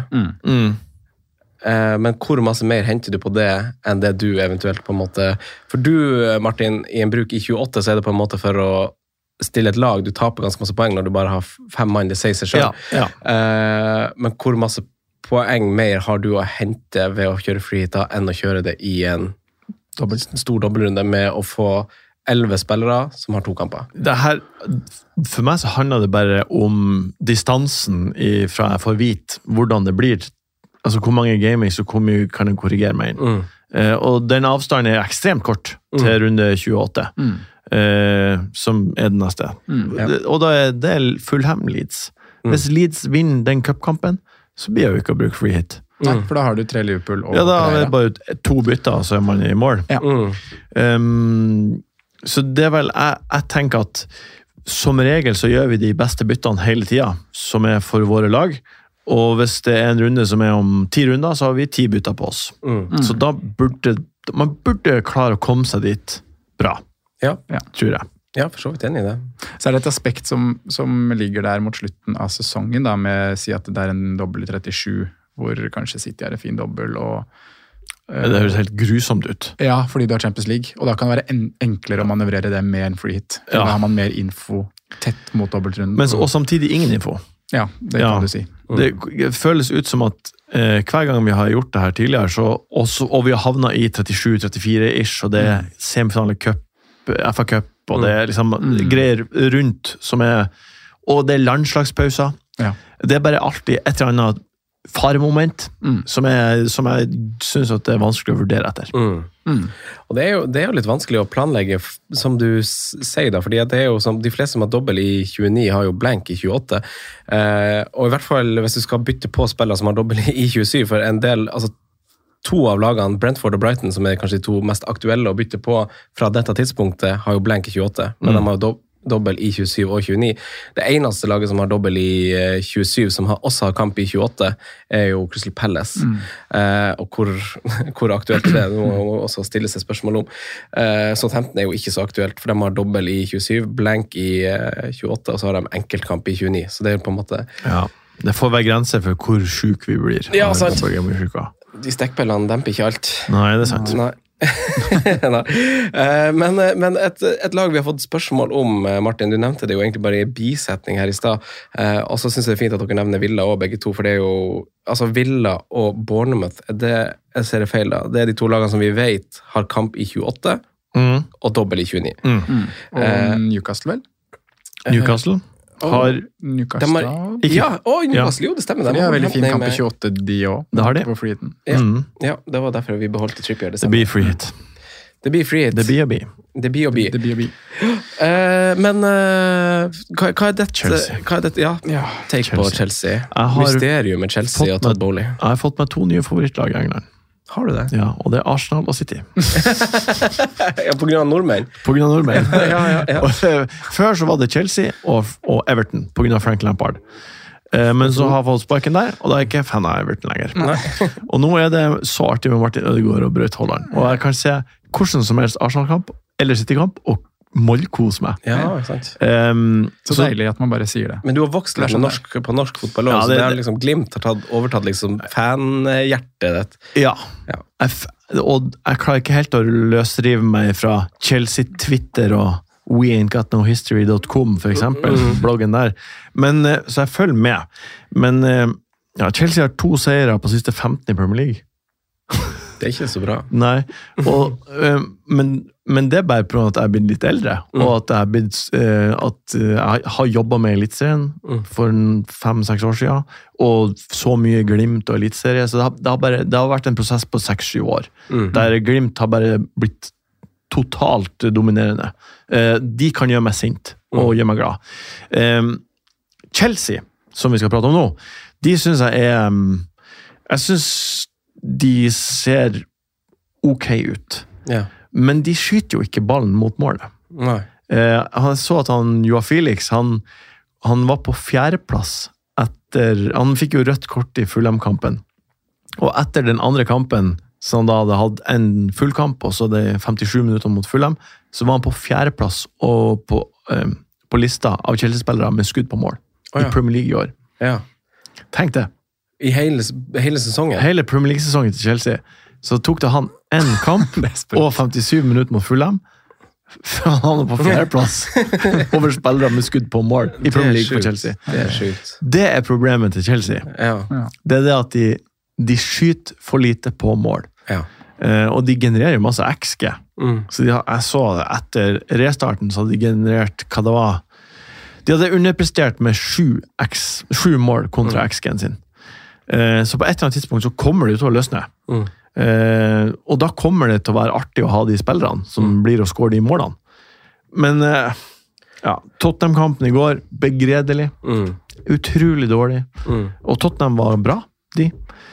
Men hvor masse mer henter du på det enn det du eventuelt på en måte... For du, Martin, I en bruk I 28 så det på en måte for å stille et lag. Du taper ganske masse poeng når du bare har 5 mann, det sier seg selv. Ja. Men hvor masse poeng mer har du å hente ved å kjøre freehit enn å kjøre det I en stor dobbeltrunde med å få 11 spillere som har 2 kamper. Det her, for meg så handler det bare om distansen fra jeg får vite hvordan det blir. Altså hvor mange gamings og hvor mye kan jeg korrigere meg inn. Og den avstanden ekstremt kort til runde 28, som den neste. Og da det Fulham Leeds. Hvis Leeds vinner den cupkampen, så blir jeg jo ikke å bruke free hit. Nei, for da har du 3 Liverpool og ja, da det bare 2 bytter, så man I mål. Ja. Så det vel, jeg tenker at som regel så gjør vi de beste byttene hele tiden, som for våre lag, og hvis det en runde som om 10 runder, så har vi 10 bytter på oss. Så da man burde klare å komme seg dit bra, tror jeg. Ja, for så vidt enig I det. Så det et aspekt som ligger der mot slutten av sesongen, da, med å si at det en dobbel 37, hvor kanskje City en fin dobbel, og det høres helt grusomt ut. Ja, fordi du har Champions League, og da kan det være enklere å manøvrere det med en free hit. Da har man mer info tett mot dobbeltrunden. Og samtidig ingen info. Ja, det kan du si. Det føles ut som at hver gang vi har gjort det her tidligere, og vi har havnet I 37-34-ish, og det semifinale cup, FA Cup, og det liksom greier rundt som og det landslagspauser. Ja. Det bare alltid et eller annet faremoment som jeg synes at det vanskelig å vurdere etter. Og det jo litt vanskelig å planlegge, som du sier da, fordi at det jo som de fleste som har dobbel I 29 har jo blank I 28, og I hvert fall hvis du skal bytte på spillere som har dobbel I 27, for en del, altså 2 av lagene, Brentford og Brighton, som kanskje de 2 mest aktuelle å bytte på fra dette tidspunktet, har jo blank I 28, men de har jo dobbel I 27 og 29. Det eneste laget som har dobbel I 27, som også har kamp I 28, jo Crystal Palace. Og hvor aktuelt det må også stille seg spørsmål om. Southampton jo ikke så aktuelt, for de har dobbel I 27, blank I 28, og så har de enkeltkamp I 29. Så det jo på en måte... Ja, det får være grenser for hvor syk vi blir. Ja, sant. De stekkpillene demper ikke alt. Nei, det sant. Nei. Men et lag vi har fått spørsmål om, Martin, du nevnte det jo egentlig bare I bisetning her I sted, og så synes jeg det fint at dere nevner Villa og begge to, for det jo altså Villa og Bournemouth, jeg ser det feil da, det de 2 lagene som vi vet har kamp I 28 og dobbel I 29 og Newcastle vel? Newcastle har Newcastle Newcastle, jo det stemmer de har veldig fin kamp I 28 de også, det har de på freehiten. Ja, det var derfor vi beholdt Trippier. Det blir free hit. Det blir free hit. Det blir å bli. Men hva dette? Chelsea. Hva dette? Ja, take Chelsea. på Chelsea. Mysterium med Chelsea og Todd Bowley. Jeg har fått meg 2 nye favorittlag I England. Har du det? Ja, og det Arsenal og City. Ja, på grunn av nordmenn? På grunn av nordmenn. Ja. Før så var det Chelsea og Everton, på grunn av Frank Lampard. Men så har jeg fått sparken der, og da er jeg ikke fan av Everton lenger. Og nå er det så artig med Martin Ødegaard og Braut Haaland. Og jeg kan se hvordan som helst Arsenal-kamp, eller City-kamp, og mollkos meg. Ja, sant. Så deilig at man bare sier det. Men du har vokst litt på norsk fotball også, så det er liksom Glimt har overtatt liksom fanhjertet ditt. Ja. Og jeg klarer ikke helt å løsrive meg fra Chelsea-Twitter og weaintgotnohistory.com for eksempel, bloggen der. Men, så jeg følger med. Men Chelsea har 2 seire på siste 15 i Premier League. Det er ikke så bra. Nei, men det er bare på at jeg er blitt litt eldre, og at jeg har jobbet med Elitserien for 5-6 år siden, og så mye Glimt og Elitserie, så det har vært en prosess på 6-7 år, der Glimt har bare blitt totalt dominerende. De kan gjøre meg sint, og gjøre meg glad. Chelsea, som vi skal prate om nå, de synes jeg synes de ser ok ut. Ja. Men de skyter jo ikke ballen mot målet. Nei. Jeg så at Joao Felix, han var på 4. plass han fikk jo rødt kort i Fulham-kampen. Og etter den andre kampen, så han da hadde hatt en fullkamp, og så det 57 minutter mot Fulham, så var han på 4. plass og på lista av Chelsea-spillere med skudd på mål i Premier League i år. Ja. Tenk det. I hele sesongen? Hele Premier League-sesongen til Chelsea. Så tok det han en kamp og 57 minutter mot Fulham. Han var på 4. plass over spillere med skudd på mål i Premier League for Chelsea. Det er sjukt. Det er problemet til Chelsea. Ja. Det er det at de skyter for lite på mål. Ja. Og de genererer jo masse XG. Så jeg så det etter restarten, så hadde de generert hva det var. De hadde underprestert med 7 mål kontra XG-en sin. Så på et eller annet tidspunkt så kommer det til å løsne. Og da kommer det til å være artig å ha de spillerne som blir å score de målene. Men Tottenham-kampen i går, begredelig. Utrolig dårlig. Og Tottenham var bra, de.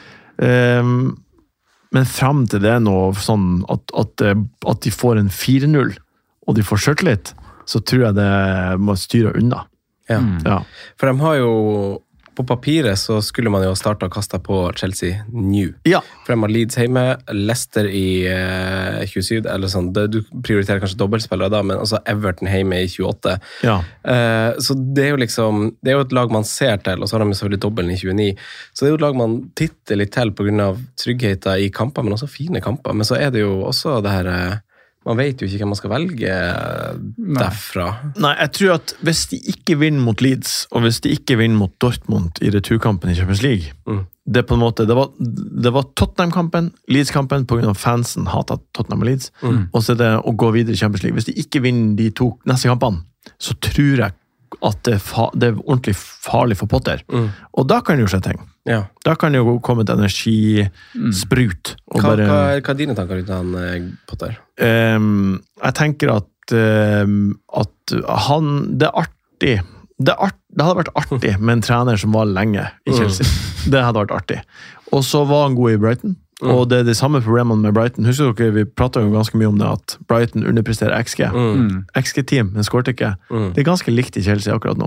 Men frem til det nå, sånn at de får en 4-0, og de får selvtillit, så tror jeg det må styre unna. Ja. For de har jo på papiret så skulle man jo starte å kaste på Chelsea New. Ja. For de har Leeds hjemme, Leicester i 27, eller sånn, du prioriterer kanskje dobbeltspillere da, men også Everton hjemme i 28. Ja. Så det er jo liksom, det er jo et lag man ser til, og så har de selvfølgelig dobbelen i 29. Så det er jo et lag man titter litt til på grunn av tryggheten i kamper, men også fine kamper. Men så er det jo også det her... Man vet jo ikke hva man skal velge derfra. Nei, jeg tror at hvis de ikke vinner mot Leeds, og hvis de ikke vinner mot Dortmund i returkampen i Champions League, det på en måte, det var Tottenham-kampen, Leeds-kampen, på grunn av fansen hatet Tottenham og Leeds, og så er det å gå videre i Champions League. Hvis de ikke vinner de 2 neste kampene, så tror jeg at det er ordentlig farlig for Potter. Og da kan det jo skje ting. Ja. Da kan det jo komme et energisprut. Hva er dine tanker ut av Potter? Jeg tenker at han, det er artig. Det hadde vært artig med en trener som var lenge i Chelsea. Det hadde vært artig. Og så var han god i Brighton. Og det er de samme problemene med Brighton. Husker dere, vi pratet jo ganske mye om det, at Brighton underpresterer XG. XG-team, men skåret ikke. Det er ganske likt i Chelsea akkurat nå.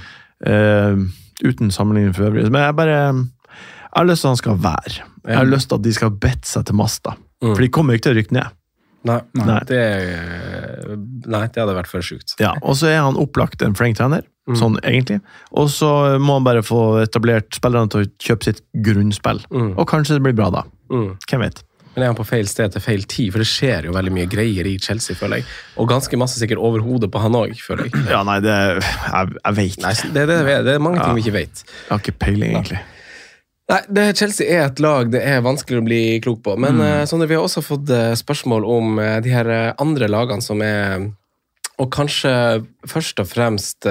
Uten sammenligning for øvrig. Men jeg har lyst til at han skal være. Jeg har lyst til at de skal bette seg til masta. For de kommer ikke til å rykke ned. Nei, det hadde vært for sykt. Ja, og så er han opplagt en flink trener, sånn egentlig. Og så må han bare få etablert spillerne til å kjøpe sitt grunnspill. Og kanskje det blir bra da. Hvem vet? Men er han på feil sted til feil tid? For det skjer jo veldig mye greier i Chelsea, føler jeg. Og ganske masse sikkert over hodet på han også, føler jeg. Ja, nei, jeg vet. Nei, det er mange ting vi ikke vet. Jeg har ikke peiling, egentlig. Nei, Chelsea er et lag det er vanskelig å bli klok på. Men sånn, vi har også fått spørsmål om de her andre lagene som er... Og kanskje først og fremst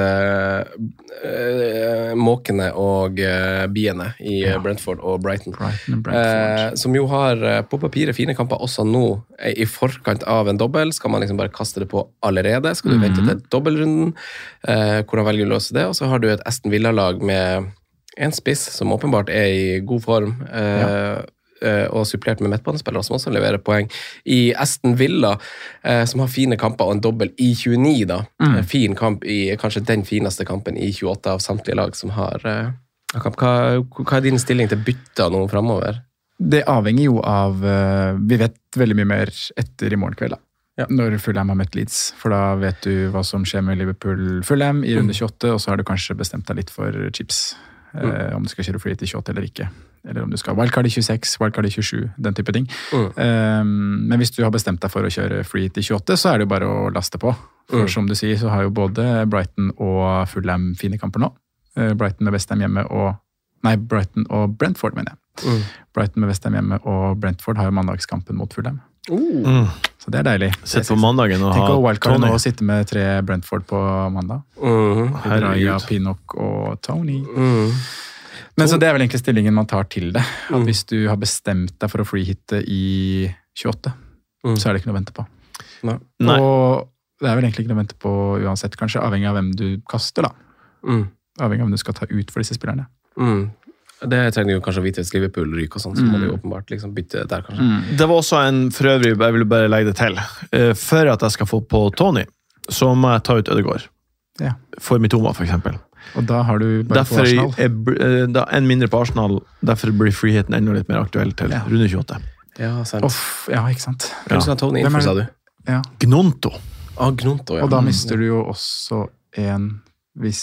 måkene og biene i Brentford og Brighton. Som jo har på papiret fine kamper også nå i forkant av en dobbel. Skal man liksom bare kaste det på allerede? Skal du vente til dobbelrunden? Hvordan velger du å løse det? Og så har du et Aston Villa-lag med en spiss som åpenbart er i god form. og supplert med midtbanespillere som også leverer poeng. I Aston Villa, som har fine kamper og en dobbel i 29 da. Fin kamp i kanskje den fineste kampen i 28 av samtlige lag som har kamp. Hva din stilling til bytta nå fremover? Det avhenger jo av, vi vet veldig mye mer etter i morgen kveld da. Når Fulham har møtt Leeds, for da vet du hva som skjer med Liverpool-Fulham i runde 28, og så har du kanskje bestemt deg litt for chips. Om du skal kjøre free til 28 eller ikke. Eller om du skal wildcard i 26, wildcard i 27, den type ting. Men hvis du har bestemt deg for å kjøre free til 28, så er det jo bare å laste på. For som du sier, så har jo både Brighton og Fulham fine kamper nå. Brighton med West Ham hjemme Brighton og Brentford, mener jeg. Brighton med West Ham hjemme og Brentford har jo mandagskampen mot Fulham. Så det er deilig. Sett på mandagen og ha wildcard nå og sitte med 3 Brentford på mandag. Raya, Pinnock og Tony. Men så det er vel egentlig stillingen man tar til det. At hvis du har bestemt deg for å freehitte i 28, så er det ikke noe å vente på. Nei. Og det er vel egentlig ikke noe å vente på uansett, kanskje, avhengig av hvem du kaster da. Avhengig av hvem du skal ta ut for disse spillerne. Det trenger jo kanskje å vite hvis Liverpool ryker og sånn, så må de åpenbart liksom bytte der kanskje. Det var også for øvrig, jeg vil bare legge det til, før at jeg skal få på Tony, så må jeg ta ut Ødegaard. For Mitoma for eksempel. Og da har du bare på Arsenal. Da en mindre på Arsenal, derfor blir freeheten enda litt mer aktuell til runde 28. Ja, sant. Ja, ikke sant. Hvem skal ha Tony inn for, sa du? Gnonto. Gnonto, ja. Og da mister du jo også en hvis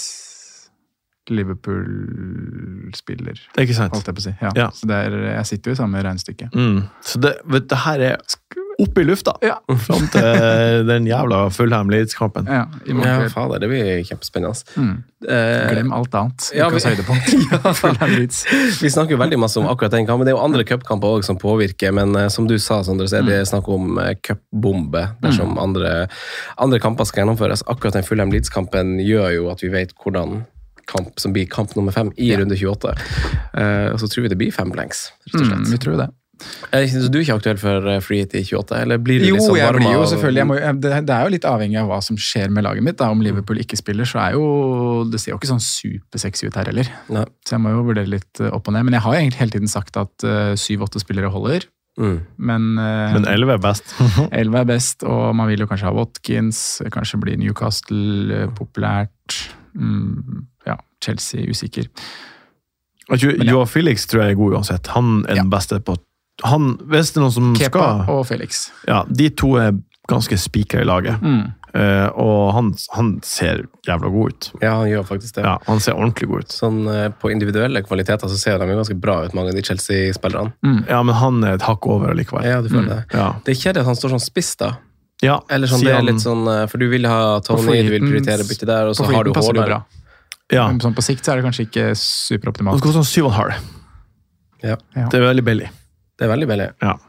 Liverpool spiller. Det er ikke sant. Holdt jeg på å si. Så jeg sitter jo i samme regnestykke. Så det her er oppe i lufta. Frem til den jævla Fulham-Leeds-kampen. Fader, det blir kjempespennende. Glem alt annet. Ukas høydepunkt. Fulham-Leeds. Vi snakker jo veldig masse om akkurat den kampen. Det er jo andre cupkamper også som påvirker, men som du sa, Sondre, så er det snakk om cupbombe dersom andre kamper skal gjennomføres. Akkurat den Fulham-Leeds-kampen gjør jo at vi vet hvordan kamp som blir kamp nummer 5 i runde 28. Og så tror vi det blir 5 blanks, rett og slett. Vi tror det. Så du er ikke aktuell for free hit i 28, eller blir du liksom varm av? Jo, jeg blir jo selvfølgelig. Det er jo litt avhengig av hva som skjer med laget mitt. Da. Om Liverpool ikke spiller, så er jo det ser jo ikke sånn supersexy ut her heller. Så jeg må jo vurdere litt opp og ned. Men jeg har jo egentlig hele tiden sagt at 7-8 spillere holder. Men 11 er best. 11 er best, og man vil jo kanskje ha Watkins, kanskje blir Newcastle populært. Chelsea usikker. Joao Felix tror jeg er god uansett. Han er den beste på hvis det er noen som Kepa skal og Felix. De to er ganske spikere i laget. Og han ser jævla god ut. Ja, han gjør faktisk det. Han ser ordentlig god ut. Sånn på individuelle kvaliteter så ser de jo ganske bra ut, mange av de Chelsea-spillerne. Ja, men han er et hakk over likevel. Ja, du føler det. Det er kjedelig at han står sånn spiss da. Eller sånn, det er litt sånn, for du vil ha Tony, du vil prioritere bytte der, og så har du Haaland. Men sånn på sikt så er det kanskje ikke superoptimalt. Det går sånn 7,5. Det er veldig billig. Det er veldig billig.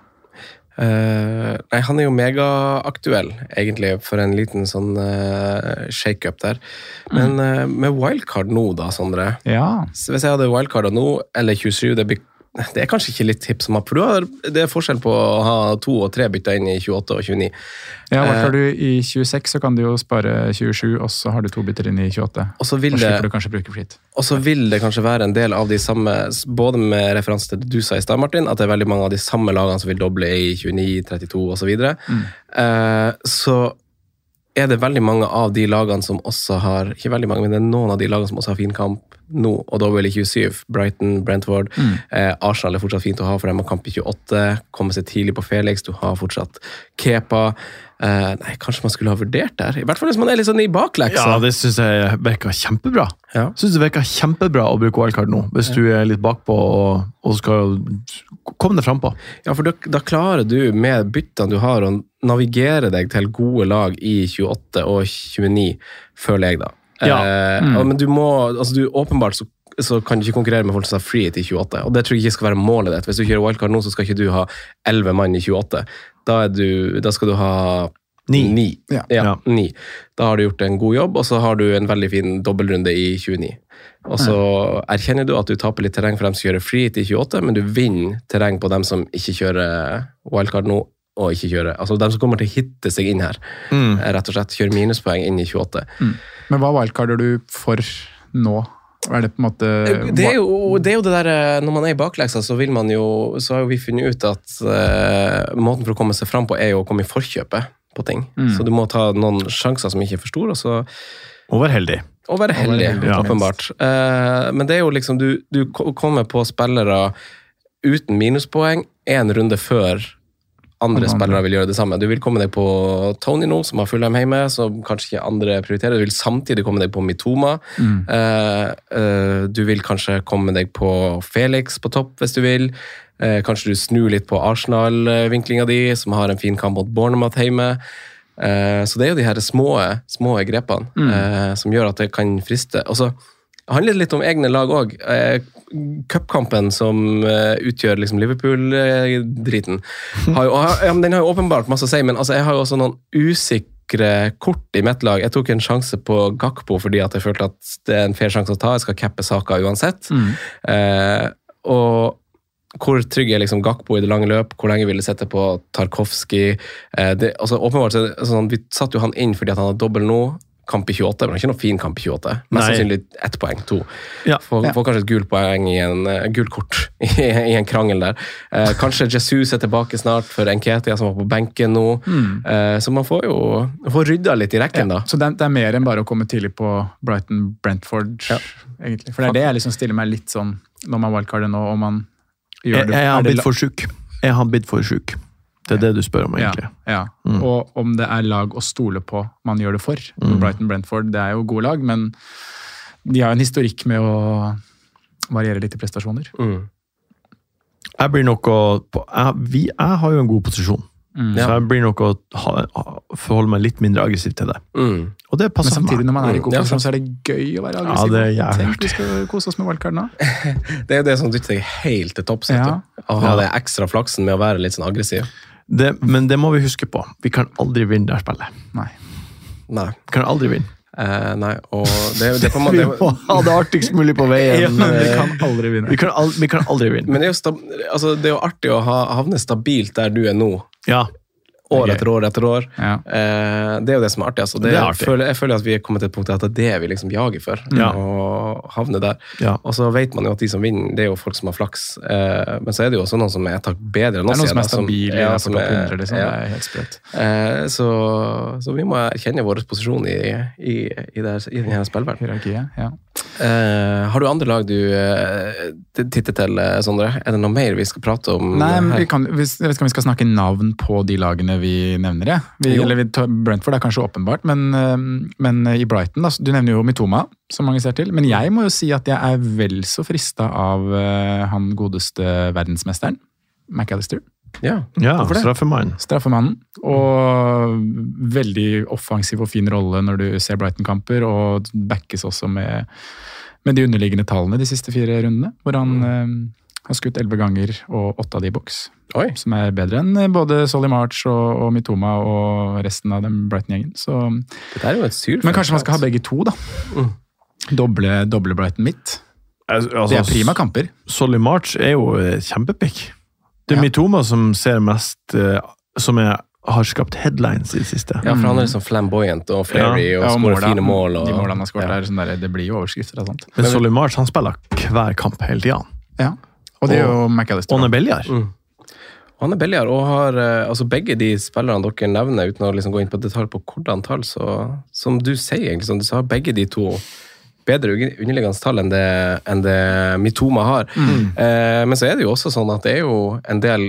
Nei, han er jo mega-aktuell, egentlig, for en liten sånn shake-up der. Men med wildcard nå da, Sondre. Så hvis jeg hadde wildcardet nå, eller 27, det er kanskje ikke litt tips om, for det er forskjell på å ha 2 og 3 bytter inn i 28 og 29. Wildcard du i 26, så kan du jo spare 27, og så har du 2 bytter inn i 28. Og så slipper du kanskje bruke fritt. Og så vil det kanskje være en del av de samme, både med referanse til det du sa i stad, Martin, at det er veldig mange av de samme lagene som vil doble i 29, 32 og så videre. Så er det veldig mange av de lagene som også har, ikke veldig mange, men det er noen av de lagene som også har fin kamp nå, og da vil i 27, Brighton, Brentford, Arsenal er fortsatt fint å ha, for de har kamp i 28, komme seg tidlig på Felix, du har fortsatt Kepa, nei, kanskje man skulle ha vurdert der, i hvert fall hvis man er litt sånn i bakleksa. Ja, det synes jeg virker kjempebra. Jeg synes det virker kjempebra å bruke wildcard nå, hvis du er litt bakpå og skal komme deg frem på. Ja, for da klarer du med byttene du har å navigere deg til gode lag i 28 og 29, føler jeg da. Men du må, altså du åpenbart så kan du ikke konkurrere med folk som har free til 28, og det tror jeg ikke skal være målet ditt. Hvis du kjører wildcard nå, så skal ikke du ha 11 mann i 28. Da skal du ha 9. 9. Da har du gjort en god jobb, og så har du en veldig fin dobbeltrunde i 29. Og så erkjenner du at du taper litt terreng for dem som kjører free til 28, men du vinner terreng på dem som ikke kjører wildcard nå, og ikke kjører, altså dem som kommer til å hitte seg inn her, rett og slett kjøre minuspoeng inn i 28. Men hva wildcarder du for nå? Er det på en måte... Det er jo det der, når man i bakleksa, så har jo vi funnet ut at måten for å komme seg fram på er jo å komme i forkjøpet på ting. Så du må ta noen sjanser som ikke er for store, og så... Og være heldig. Åpenbart. Men det er jo liksom, du kommer på spillere uten minuspoeng en runde før andre spillere vil gjøre det samme. Du vil komme deg på Tony nå, som har Fulham hjemme, som kanskje ikke andre prioriterer. Du vil samtidig komme deg på Mitoma. Du vil kanskje komme deg på Felix på topp, hvis du vil. Kanskje du snur litt på Arsenal-vinklinga di, som har en fin kamp mot Bournemouth hjemme. Så det er jo de her små grepene som gjør at det kan friste. Og så handler det litt om egne lag også. Cupkampen som utgjør liksom Liverpool-driten, den har jo åpenbart masse å si, men altså, jeg har jo også noen usikre kort i mitt lag. Jeg tok en sjanse på Gakpo fordi at jeg følte at det er en fair sjanse å ta. Jeg skal cappe Saka uansett. Og hvor trygg er liksom Gakpo i det lange løp? Hvor lenge vil jeg sette på Tarkovsky? Altså, åpenbart, sånn, vi satt jo han inn fordi at han har dobbelt nå, kamp i 28, men ikke noe fin kamp i 28. Mest sannsynlig 1 poeng, 2. Får kanskje et gult poeng gult kort i en krangel der. Kanskje Jesus er tilbake snart for Enketia som var på benken nå. Så man får jo rydda litt i rekken da. Så det er mer enn bare å komme tidlig på Brighton-Brentford, egentlig. For det er det jeg liksom stiller meg litt sånn, når man wildcarder nå, og man gjør det. Jeg har blitt for sjuk. Det er det du spør om, egentlig. Og om det er lag å stole på man gjør det for. Brighton-Brentford, det er jo gode lag, men de har en historikk med å variere litt i prestasjoner. Jeg blir nok jeg har jo en god posisjon, så jeg blir nok å forholde meg litt mindre aggressivt til det. Og det passer men samtidig, når man er i god posisjon, så er det gøy å være aggressiv. Det er jævlig. Tenk, vi skal kose oss med wildcard nå. Det er det som dytter deg helt til topps. Å ha det ekstra flaksen med å være litt sånn aggressiv. Men det må vi huske på. Vi kan aldri vinne det spillet. Nei. Vi kan aldri vinne. Nei, og det på en måte... Vi må ha det artigst mulig på veien. Vi kan aldri vinne. Vi kan aldri vinne. Men det er jo artig å havne stabilt der du er nå. År etter år etter år. Det er jo det som er artig. Altså. Jeg føler at vi er kommet til et punkt at det er det vi liksom jager for. Å havne der. Og så vet man jo at de som vinner, det er jo folk som har flaks. Men så er det jo også noen som er takk bedre enn oss. Det er noen som er stabile, som er 100, liksom. Det er helt sprøtt. Så vi må kjenne vår posisjon i denne spillverden. Hierarkiet, har du andre lag du titter til, Sondre? Er det noe mer vi skal prate om? Nei, jeg vet ikke om vi skal snakke navn på de lagene vi nevner det. Brentford er kanskje åpenbart, men i Brighton, da, du nevner jo Mitoma, som mange ser til, men jeg må jo si at jeg er vel så fristet av han godeste verdensmesteren, McAllister. Straffemannen. Og veldig offensiv og fin rolle når du ser Brighton-kamper, og backes også med de underliggende tallene de siste 4 rundene, hvor han har skutt 11 ganger og 8 av de i boks. Som er bedre enn både Solly March og Mitoma og resten av den Brighton-gjengen. Dette er jo et syr. Men kanskje man skal ha begge to, da. Doble Brighton midt. Det er prima kamper. Solly March er jo kjempepikk. Det er Mitoma som ser mest, som har skapt headlines i det siste. Ja, for han er liksom flamboyant og flary og skårer fine mål. De målene han har skåret der, sånn der, det blir jo overskrifter og sånt. Men Solly March, han spiller hver kamp hele tiden. Ja, og det er jo McAllister. Og han er billigere. Han er billigere, og har altså begge de spillerne dere nevner, uten å liksom gå inn på detalj på hvordan tall, så som du sier egentlig, som du sa, begge de to bedre underliggende tall enn det Mitoma har. Men så er det jo også sånn at det er jo en del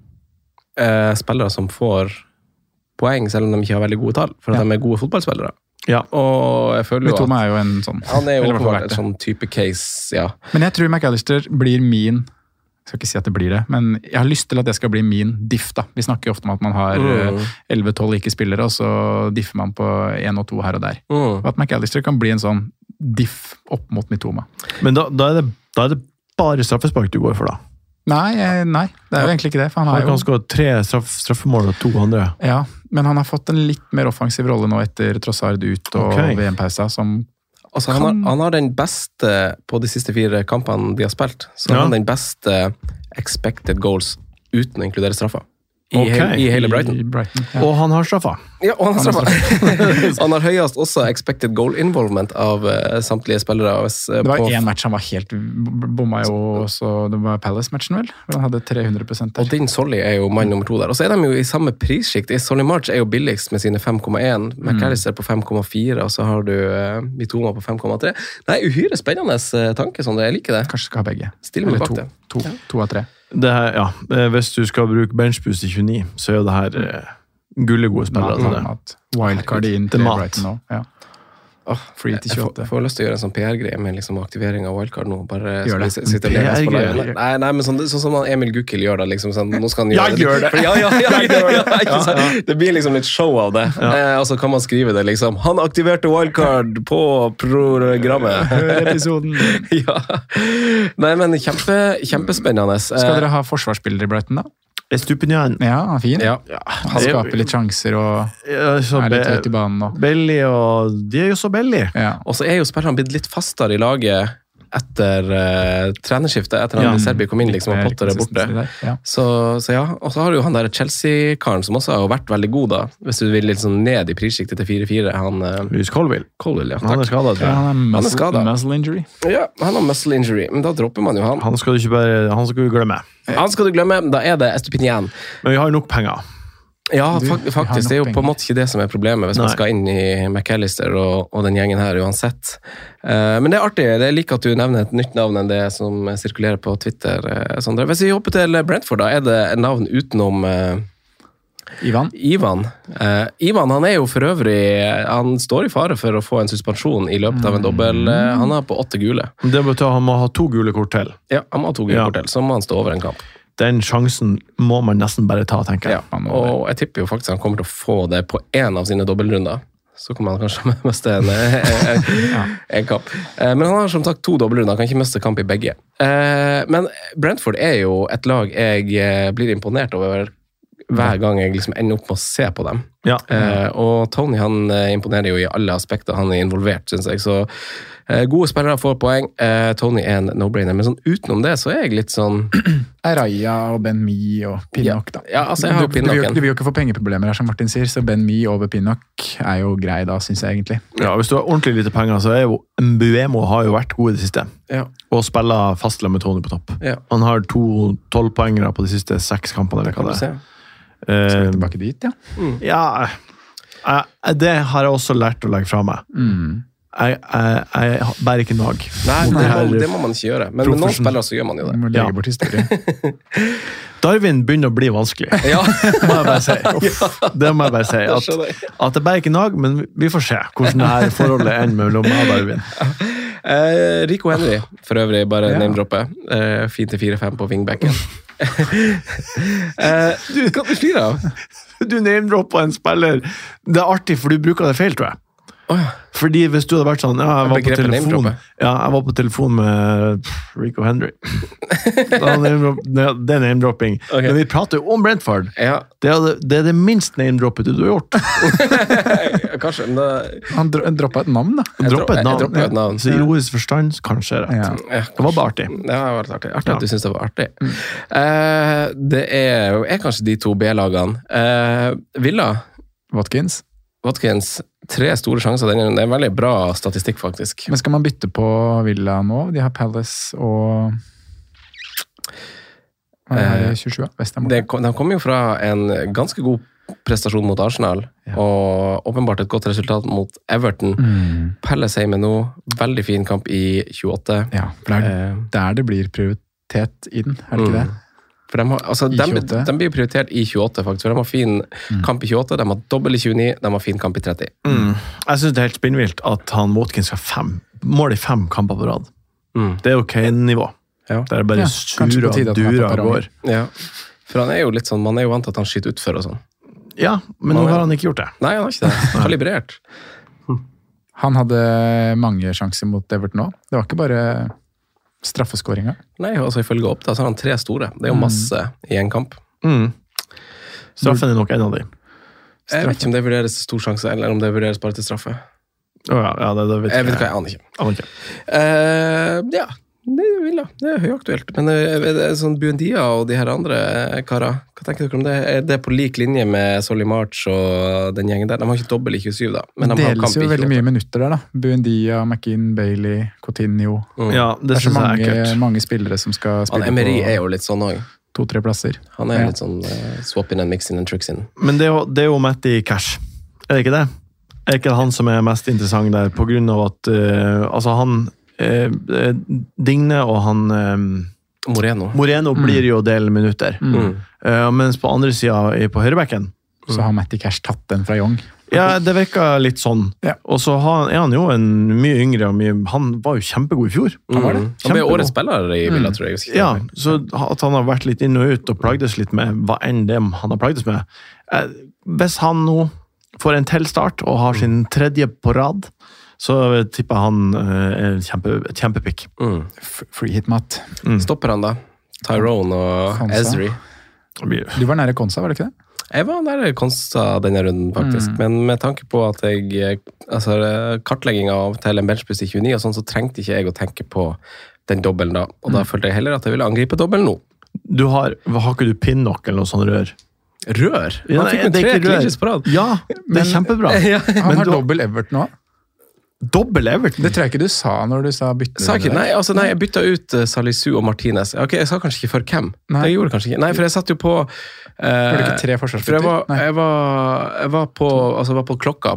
spillere som får poeng, selv om de ikke har veldig gode tall, for at de er gode fotballspillere. Og jeg føler jo Mitoma er jo en sånn. Han er jo en sånn type case, Men jeg tror McAllister blir min, jeg skal ikke si at det blir det, men jeg har lyst til at det skal bli min diff da. Vi snakker jo ofte om at man har 11-12 ikke-spillere, og så differ man på 1 og 2 her og der. Og at McAllister kan bli en sånn diff opp mot Mitoma. Men da er det bare straffespark du går for da? Nei, det er jo egentlig ikke det. For han kan skåre 3 straffemål og 2 andre. Ja, men han har fått en litt mer offensiv rolle nå etter Trossard ut og VM-pausa, som altså, han har den beste på de siste 4 kampene de har spilt. Så han har den beste expected goals uten å inkludere straffa. i hele Brighton. Ja. Og han har straffa. Ja, og han har straffa. Han har høyest også expected goal involvement av samtlige spillere. Det var en match han var helt bomma jo også, det var Palace-matchen vel, hvor han hadde 300% der. Og din Solly er jo mann nummer 2 der. Og så er de jo i samme prissjikt. Solly March er jo billigst med sine 5,1, McAllister på 5,4, og så har du Mitoma på 5,3. Nei, uhyre spennende tanke, Sondre. Jeg liker det. Kanskje skal ha begge. Stille meg bak det. 2 av 3. Det her, ja. Hvis du skal bruke benchboost i 29, så er jo det her gullegode spillere. Wildcard inn til Brighton nå. Ja. Free til 28. Jeg får lyst til å gjøre en sånn PR-greie med liksom aktivering av wildcard nå. Bare gjør det. Sitte og leve. Nei, men sånn som Emil Gukkel gjør det. Liksom, sånn, nå skal han gjøre det. Ja. Det blir liksom litt show av det. Og så kan man skrive det liksom. Han aktiverte wildcard på programmet. Hør episoden. Ja. Nei, men kjempespennende. Skal dere ha forsvarsspillere i Brighton da? Estupinian. Ja, han er fin. Ja. Han skaper litt sjanser og er litt høyt i banen. Og. Belly, og de er jo så belly. Ja. Og så er jo spillerne blitt litt fastere i laget etter trenerskiftet, etter at Serbi kom inn liksom, og Potter er borte. Ja. Så ja, og så har du jo han der Chelsea-karen som også har vært veldig god da, hvis du vil litt sånn ned i prissjiktet til 4-4. Luis Colville. Ja, han er skadet, tror jeg. Han er skadet. Muscle injury. Ja, han har muscle injury, men da dropper man jo han. Han skal du glemme. Han skal du glemme, da er det Estupinian. Men vi har jo nok penger. Ja, faktisk. Det er jo på en måte ikke det som er problemet hvis man skal inn i McAllister og den gjengen her uansett. Men det er artig. Jeg liker at du nevner et nytt navn enn det som sirkulerer på Twitter, Sondre. Hvis vi hopper til Brentford, da er det en navn utenom Ivan. Ivan, han er jo for øvrig, han står i fare for å få en suspensjon i løpet av en dobbel. Han er på 8 gule. Det betyr han må ha 2 gule kort til. Ja, han må ha 2 gule kort til, så må han stå over en kamp. Den sjansen må man nesten bare ta, tenker jeg. Ja, og jeg tipper jo faktisk han kommer til å få det på en av sine dobbeltrunder. Så kommer han kanskje miste en kamp. Men han har som sagt 2 dobbeltrunder, han kan ikke miste kamp i begge. Men Brentford er jo et lag jeg blir imponert over hver gang jeg liksom ender opp med å se på dem. Ja. Og Tony han imponerer jo i alle aspekter han er involvert, synes jeg. Så gode spillere får poeng. Tony er en no-brainer, men sånn utenom det så er jeg litt sånn Raya og Ben Mee og Pinnock da. Ja, altså jeg har Pinnocken. Du vil jo ikke få pengeproblemer her, som Martin sier, så Ben Mee over Pinnock er jo grei da, synes jeg egentlig. Ja, hvis du har ordentlig lite penger, så er jo Mbuemo har jo vært god i det siste. Ja. Og spiller fastlig med Tony på topp. Ja. Han har 2 12-poengere på de siste 6 kampene. Det kan du se. Skal vi tilbake dit, ja? Ja, det har jeg også lært å legge fra meg. Jeg bærer ikke nag. Nei, det må man ikke gjøre. Men med noen spillere så gjør man jo det. Du må legge bort historie. Darwin begynner å bli vanskelig. Ja. Må jeg bare si. Det må jeg bare si. At det bærer ikke nag, men vi får se hvordan det her forholdet ender mellom meg og Darwin. Rico Henry, for øvrig, bare name-droppe. Fint til 4-5 på wingbacken. Hva du flirer av? Du name-dropper en spiller. Det er artig, for du bruker det feil, tror jeg. Fordi hvis du hadde vært sånn jeg var på telefon med Rico Henry. Det er name-dropping. Men vi prater jo om Brentford. Det er det minst name-droppet du har gjort. Kanskje, men da... Han droppet et navn da. Droppet et navn. Så i ordets forstand kanskje rett. Det var bare artig. Det var artig. Artig at du synes det var artig. Det er kanskje de 2 B-lagene. Villa Watkins, 3 store sjanser. Det er en veldig bra statistikk, faktisk. Men skal man bytte på Villa nå? De har Palace og 27, de kommer jo fra en ganske god prestasjon mot Arsenal, og åpenbart et godt resultat mot Everton. Palace er med nå. Veldig fin kamp i 28. Ja, for det er der det blir prioritet inn, er det ikke det? For de blir prioritert i 28, faktisk. For de har fin kamp i 28, de har dobbel i 29, de har fin kamp i 30. Jeg synes det er helt spinnvilt at han Watkins skal mål i 5 kamper på rad. Det er jo Kane-nivå. Det er bare sura og dura går. Ja, for han er jo litt sånn, man er jo vant til at han skyter utfor og sånn. Ja, men nå har han ikke gjort det. Nei, han har ikke det. Kalibrert. Han hadde mange sjanser mot Everton nå. Det var ikke bare... straffeskåringa? Nei, altså ifølge Oppda så har han 3 store. Det er jo masse i en kamp. Straffen er nok en av de. Jeg vet ikke om det vurderes til stor sjanse, eller om det vurderes bare til straffe. Ja, det vet jeg vet ikke, jeg aner ikke. Ja, Villa, det høyaktuelt. Men er det sånn Buendia og de her andre karer, hva tenker dere om det? Er det på lik linje med Solly March og den gjengen der? De har ikke dobbelt i 27 da. Men de deles jo veldig mye minutter der da. Buendia, McKean, Bailey, Coutinho. Ja, det er så mange spillere som skal spille Emery er jo litt sånn også. 2-3 plasser. Han er litt sånn swap in and mix in and tricks in. Men det er jo Matty Cash. Er det ikke det? Er ikke han som er mest interessant der, på grunn av at altså han Digne og han Moreno blir jo del minutter. Mens på andre siden på høyrebekken så har Matty Cash tatt den fra Young. Ja, det virker litt sånn. Ja. Og så er han jo en mye yngre, han var jo kjempegod i fjor. Han var det. Han ble årets spiller i Villa, tror jeg. Ja, så at han har vært litt inn og ut og plagdes litt med hva enn det han har plagdes med. Hvis han nå får en til start og har sin 3. på rad, så tipper han et kjempepikk. Free hit, Matt. Stopper han da? Tyrone og Ezri. Du var nære Konsa, var det ikke det? Jeg var nære Konsa denne runden, faktisk. Men med tanke på at kartleggingen av til en benchboost i 29, og sånn, så trengte ikke jeg å tenke på den dobbelen da. Og da følte jeg heller at jeg ville angripe dobbelen nå. Har ikke du Pinnock eller noe sånn rør? Rør? Ja, han fikk med 3 clinches på rad. Ja, det er kjempebra. Han har dobbel Everton nå. Dobbel Everton? Det tror jeg ikke du sa når du sa bytte. Nei, jeg bytta ut Salisu og Martinez. Ok, jeg sa kanskje ikke for hvem. Det gjorde kanskje ikke. Nei, for jeg satt jo på var det ikke 3 forsvarsbytter? Jeg var på klokka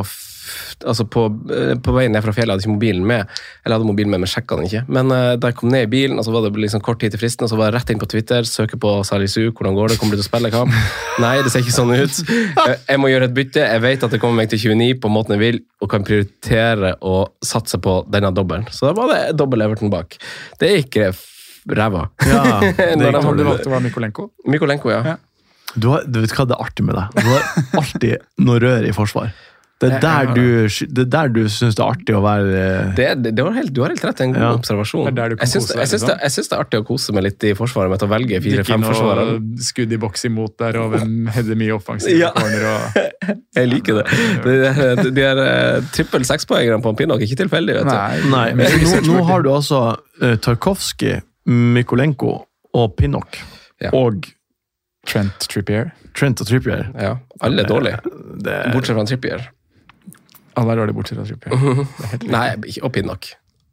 på veien ned fra fjellet, hadde ikke mobilen med, eller hadde mobilen med, men sjekket den ikke. Men da jeg kom ned i bilen, og så var det liksom kort tid til fristen, og så var jeg rett inn på Twitter, søker på Salisu, hvordan går det, kommer du til å spille kamp? Nei, det ser ikke sånn ut. Jeg må gjøre et bytte, jeg vet at det kommer meg til 29 på måten jeg vil, og kan prioritere å satse på denne dobbelen. Så da var det dobbel Everton bak. Det er ikke ræva. Ja, det valgte var Mykolenko. Mykolenko, ja. Du vet hva det er artig med deg? Du har alltid noe rør i forsvar. Det er der du synes det er artig å være... Du har helt rett, en god observasjon. Jeg synes det er artig å kose meg litt i forsvaret med å velge 4-5 forsvarer. Skudd i boks imot der, og en header mye offensiv corner. Og... Jeg liker det. De er trippel 6-poengerne på en Pinnock, ikke tilfeldig, vet du. Nei, men nå har du altså Tarkovsky, Mykolenko og Pinnock, og Trent og Trippier. Ja, alle er dårlige. Bortsett fra Trippier. Alle er dårlige bortsett fra Trippier. Nei, og Pinnock.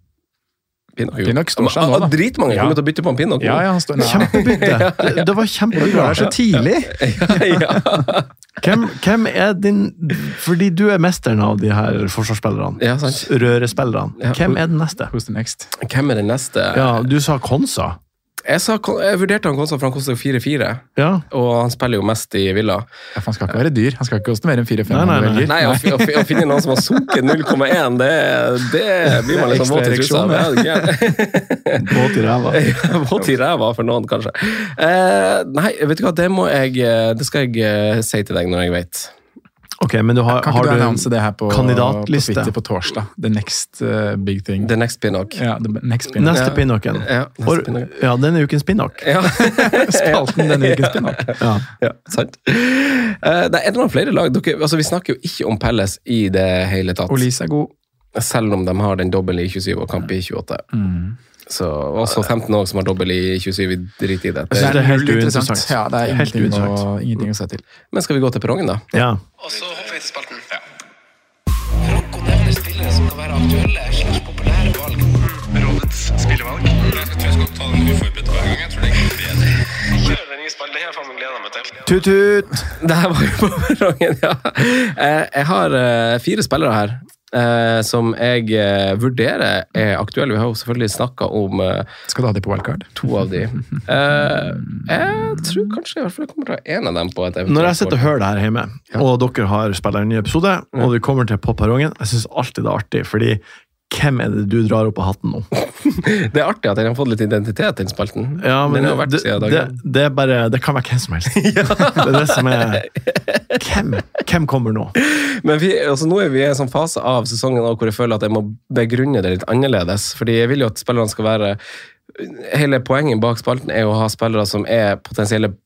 Pinnock står seg nå, da. Dritmange kommer til å bytte på en Pinnock. Ja, han står kjempebytte. Det var kjempebra. Det var så tidlig. Hvem er din... Fordi du er mesteren av de her forsvarsspillerne. Ja, sant. Rørespillerne. Hvem er den neste? Who's the next? Hvem er den neste? Ja, du sa Konsa. Jeg vurderte han Konsa, for han koster 4-4. Ja. Og han spiller jo mest i Villa. Ja, for han skal ikke være dyr. Han skal ikke koste mer enn 4-5. Nei, å finne noen som har sunket 0,1, det blir man litt sånn våt i trusa. Våt i ræva. Våt i ræva for noen, kanskje. Nei, vet du hva, det skal jeg si til deg når jeg vet. Ok, men har du annonse det her på kandidatliste? På Twitter på torsdag. The next big thing. The next Pinnock. Ja, the next Pinnock. Neste Pinnocken. Ja, denne ukens Pinnock. Ja. Spalten denne ukens Pinnock. Ja, sant. Det er noen flere lag. Vi snakker jo ikke om Pelles i det hele tatt. Olise er god. Selv om de har den dobbelen i 27 og kamp i 28. Så også 15 år som har dobbel i 27 drit i det. Det er helt uinteressant. Ja, det er ingenting å se til. Men skal vi gå til perrongen da? Ja. Og så hopper vi til spalten. Franco nevner spillere som kan være aktuelle / populære valg. Rådets spillevalg. Jeg tror jeg skal ta den uforberedt hver gang. Jeg tror det er ikke bedre. Kjør den nye spalten. Det her faen meg gleder meg til. Tut-tut! Det her var jo på perrongen, ja. Jeg har 4 spillere her. Som jeg vurderer er aktuelle. Vi har jo selvfølgelig snakket om Skal du ha de på wildcard? 2 av de. Jeg tror kanskje i hvert fall jeg kommer til å ha en av dem på et eventuelt. Når jeg sitter og hører det her hjemme, og dere har spillet en ny episode, og du kommer til på perrongen, jeg synes alltid det er artig, fordi hvem er det du drar opp av hatten nå? Det er artig at jeg har fått litt identitet til spalten. Ja, men det er bare, det kan være hvem som helst. Det er det som er hvem kommer nå? Men nå er vi i en sånn fase av sesongen hvor jeg føler at jeg må begrunne det litt annerledes, fordi jeg vil jo at spillerne skal være hele poenget bak spalten er å ha spillere som er potensielle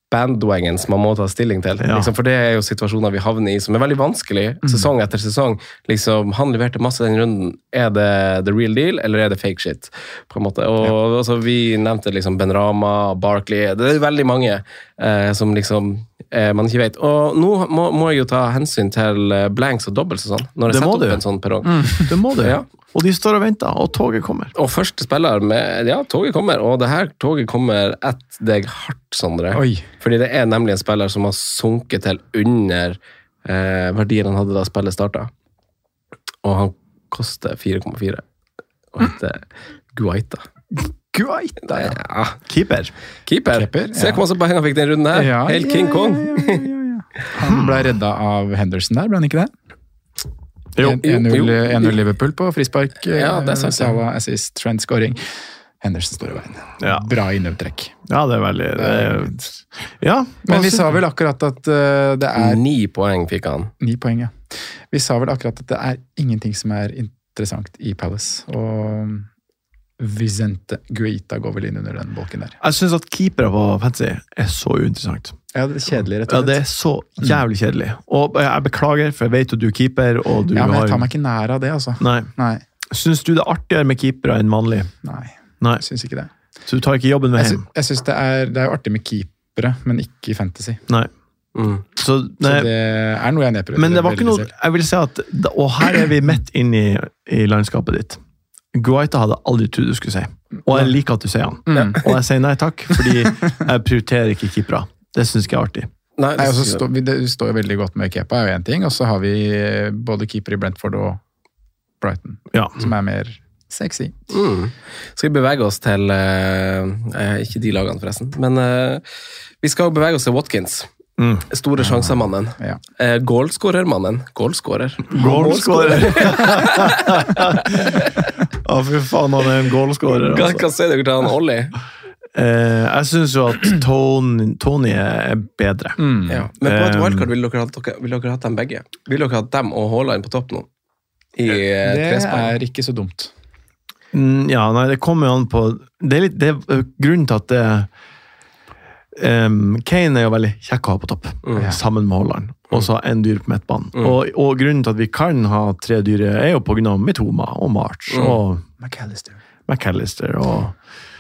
bandwagons man må ta stilling til. Liksom, for det jo situasjoner vi havner i som veldig vanskelig, sesong etter sesong. Liksom, han leverte masse den runden. Det the real deal, eller det fake shit? På en måte. Og altså, vi nevnte liksom Benrahma, Barkley. Det veldig mange som liksom man ikke vet. Og nå må jeg jo ta hensyn til blanks og dobbelt og sånn, når jeg setter opp en sånn perrong. Det må du. Og de står og venter, og toget kommer. Og første spiller med, toget kommer, og det her toget kommer etter deg hardt, Sondre. Oi. Fordi det nemlig en spiller som har sunket til under verdien han hadde da spillet startet. Og han koster 4,4. Og heter Guaita. Guaita, ja. Keeper. Se hvor masse poeng han fikk den runden her. Helt King Kong. Han ble reddet av Henderson der, ble han ikke det? 1-0 Liverpool på frispark. Ja, det sant. Salah assist, Trent scoring. Henderson står i veien. Bra innuttrekk. Ja, det veldig... Men vi sa vel akkurat at det 9 poeng fikk han. 9 poeng, ja. Vi sa vel akkurat at det ingenting som interessant i Palace. Og Vicente Guaita går vel inn under den bolken der. Jeg synes at keepere på Fantasy så uinteressant. Ja, det kjedelig, rett og slett. Ja, det så jævlig kjedelig. Og jeg beklager, for jeg vet at du keeper, og du men jeg tar meg ikke nær av det, altså. Nei. Synes du det artigere med keepere enn vanlig? Nei, jeg synes ikke det. Så du tar ikke jobben med hjem? Jeg synes det jo artig med keepere, men ikke i fantasy. Nei. Så det noe jeg nedprøver. Men det var ikke noe, jeg vil si at, og her vi midt inn i landskapet ditt. Guaita hadde aldri trodd du skulle si. Og jeg liker at du sier han. Og jeg sier nei takk, fordi jeg prioriterer ikke keepere. Det synes jeg artig. Nei, det står jo veldig godt med Kepa, jo en ting, og så har vi både keeper i Brentford og Brighton, som mer sexy. Skal vi bevege oss til, ikke de lagene forresten, men vi skal bevege oss til Watkins. Store sjansemannen. Goalscorermannen. Goalscorer. Fy faen, han en goalscorer. Hva sier dere til han, Olli? Jeg synes jo at Tony bedre. Men på et wildcard vil dere hatt dem begge? Vil dere hatt dem og Haaland på topp nå? Det ikke så dumt. Nei, det kommer jo an på det grunnen til at det Kane jo veldig kjekk å ha på topp, sammen med Haaland, og så en dyr på midtbanen. Og grunnen til at vi kan ha 3 dyre jo på grunn av Mitoma og March og McAllister og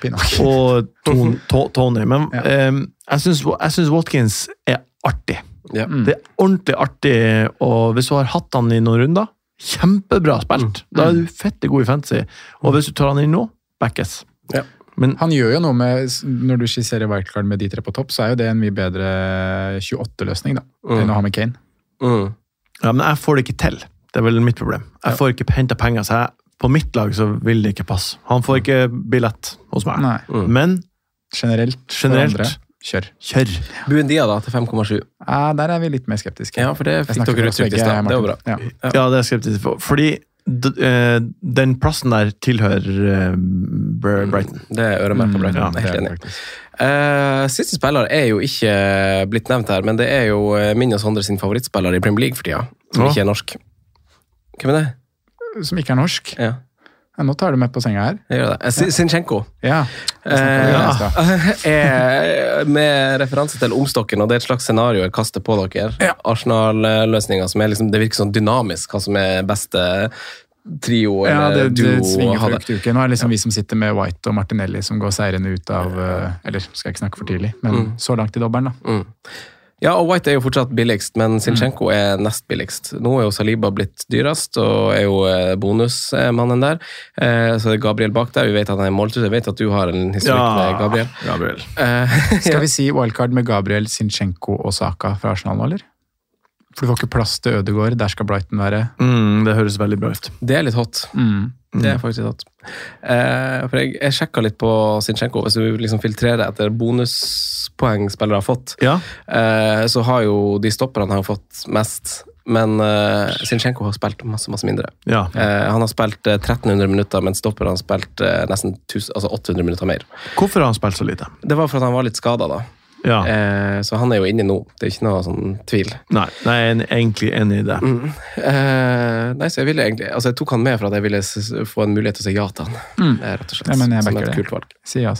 Tony. Men jeg synes Watkins artig. Det ordentlig artig, og hvis du har hatt han i noen runder, kjempebra spilt. Da du fette god i fantasy. Og hvis du tar han inn nå, backes. Men han gjør jo noe med, når du skisserer wildcard med de 3 på topp, så jo det en mye bedre 28-løsning da, enn å ha med Kane. Ja, men jeg får det ikke til. Det vel mitt problem. Jeg får ikke hentet penger, så på mitt lag så vil det ikke passe. Han får ikke billett hos meg. Men generelt kjør. Buendia da, til 5,7. Ja, der vi litt mer skeptiske. Ja, for det fikk dere uttrykt i sted. Det var bra. Ja, det skeptisk for. Fordi den plassen der tilhører Brighton. Det øremerket på Brighton, det helt enig. Siste spiller jo ikke blitt nevnt her, men det jo min og Sondre sin favorittspiller i Premier League for tida, som ikke norsk. Hvem det? Som ikke norsk? Ja. Nå tar du med på senga her. Jeg gjør det. Zinchenko. Ja. Med referanse til omstokken, og det et slags scenario jeg kaster på dere. Arsenal-løsninger som liksom, det virker sånn dynamisk, hva som beste trio eller duo. Det svinger fra uke til uke. Nå det liksom vi som sitter med White og Martinelli som går seirende ut av, eller skal jeg ikke snakke for tidlig, men så langt i dobbelen da. Ja, og White jo fortsatt billigst, men Zinchenko nest billigst. Nå jo Saliba blitt dyrest, og jo bonusmannen der. Så det Gabriel bak der. Vi vet at han måltrutt. Jeg vet at du har en historikk med Gabriel. Skal vi si wildcard med Gabriel, Zinchenko og Saka fra Arsenal nå, eller? For du får ikke plass til Ødegaard, der skal Brighton være. Det høres veldig bra ut. Det litt hot. Det faktisk litt hot. For jeg sjekket litt på Zinchenko, hvis du liksom filtrerer etter bonuspoeng spillere har fått, så har jo de stopperne har fått mest, men Zinchenko har spilt masse mindre. Han har spilt 1300 minutter, men stopperne har spilt nesten 800 minutter mer. Hvorfor har han spilt så lite? Det var for at han var litt skadet da. Så han jo inne nå. Det ikke noe sånn tvil. Nei, jeg egentlig enig i det. Nei, så jeg ville egentlig, jeg tok han med for at jeg ville få en mulighet til å si ja til han. Rett og slett. Men jeg som backer et kult valg. Si ja,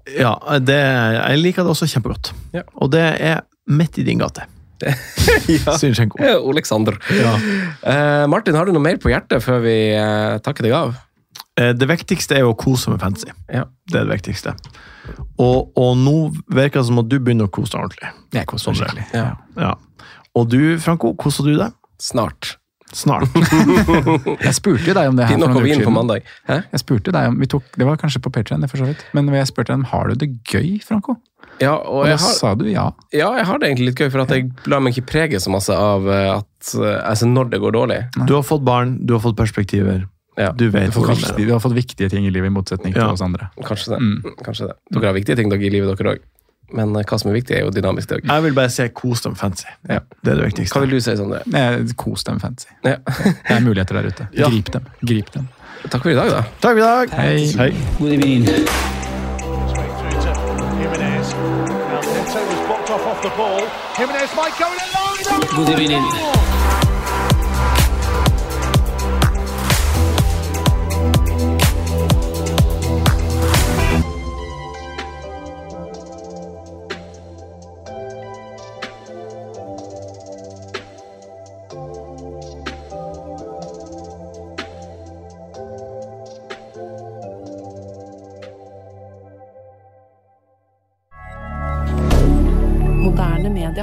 Ja, jeg liker det også kjempegodt. Ja. Og det midt i din gate. Zinchenko. Oleksandr. Ja. Martin, har du noe mer på hjertet før vi takker deg av? Det viktigste å kose med fantasy. Ja. Det det viktigste. Og nå virker det som at du begynner å kose deg ordentlig. Jeg koser meg skikkelig. Ja. Ja. Og du, Franco, koser du deg? Snart. Jeg spurte deg om det her for noen uker siden. På mandag. Hæ? Jeg spurte deg om, det var kanskje på Patreon, det for så vidt. Men jeg spurte deg om, har du det gøy, Franco? Ja, og da sa du ja. Ja, jeg har det egentlig litt gøy, for at jeg lar meg ikke prege så masse av at, altså når det går dårlig. Du har fått barn, du har fått perspektiver. Ja. Du vet du har fått viktige ting i livet i motsetning til oss andre. Kanskje det. Kanskje det. Dere har viktige ting dere i livet dere også. Men hva som viktig jo dynamisk. Jeg vil bare si kos dem fancy. Ja. Det det viktigste. Hva vil du si sånn det? Kos dem fancy. Ja. Det muligheter der ute. Grip dem. Takk for i dag da. Takk for i dag. Hei. God evening. God evening. Moderne media.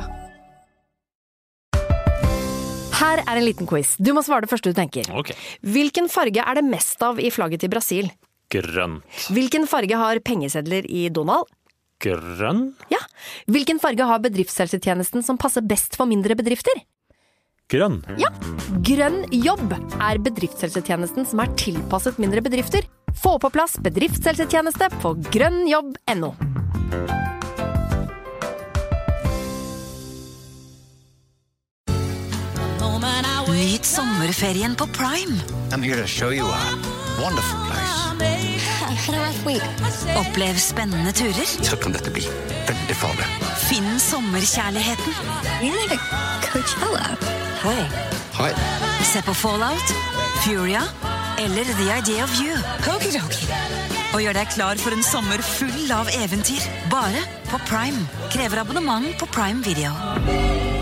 Her en liten quiz. Du må svare det første du tenker. Okay. Hvilken farge det mest av i flagget til Brasil? Grønn. Hvilken farge har pengesedler i Donald? Grønn. Ja. Hvilken farge har bedriftshelsetjenesten som passer best for mindre bedrifter? Grønn. Ja. Grønn jobb bedriftshelsetjenesten som tilpasset mindre bedrifter. Få på plass bedriftshelsetjeneste på grønnjobb.no. Nyt sommerferien på Prime. I'm here to show you a wonderful place. Opplev spennende turer. Så kan dette bli veldig farlig. Finn sommerkjærligheten. Coachella. Hei. Se på Fallout, Furia eller The Idea of You. Og gjør deg klar for en sommer full av eventyr. Bare på Prime. Krever abonnement på Prime Video.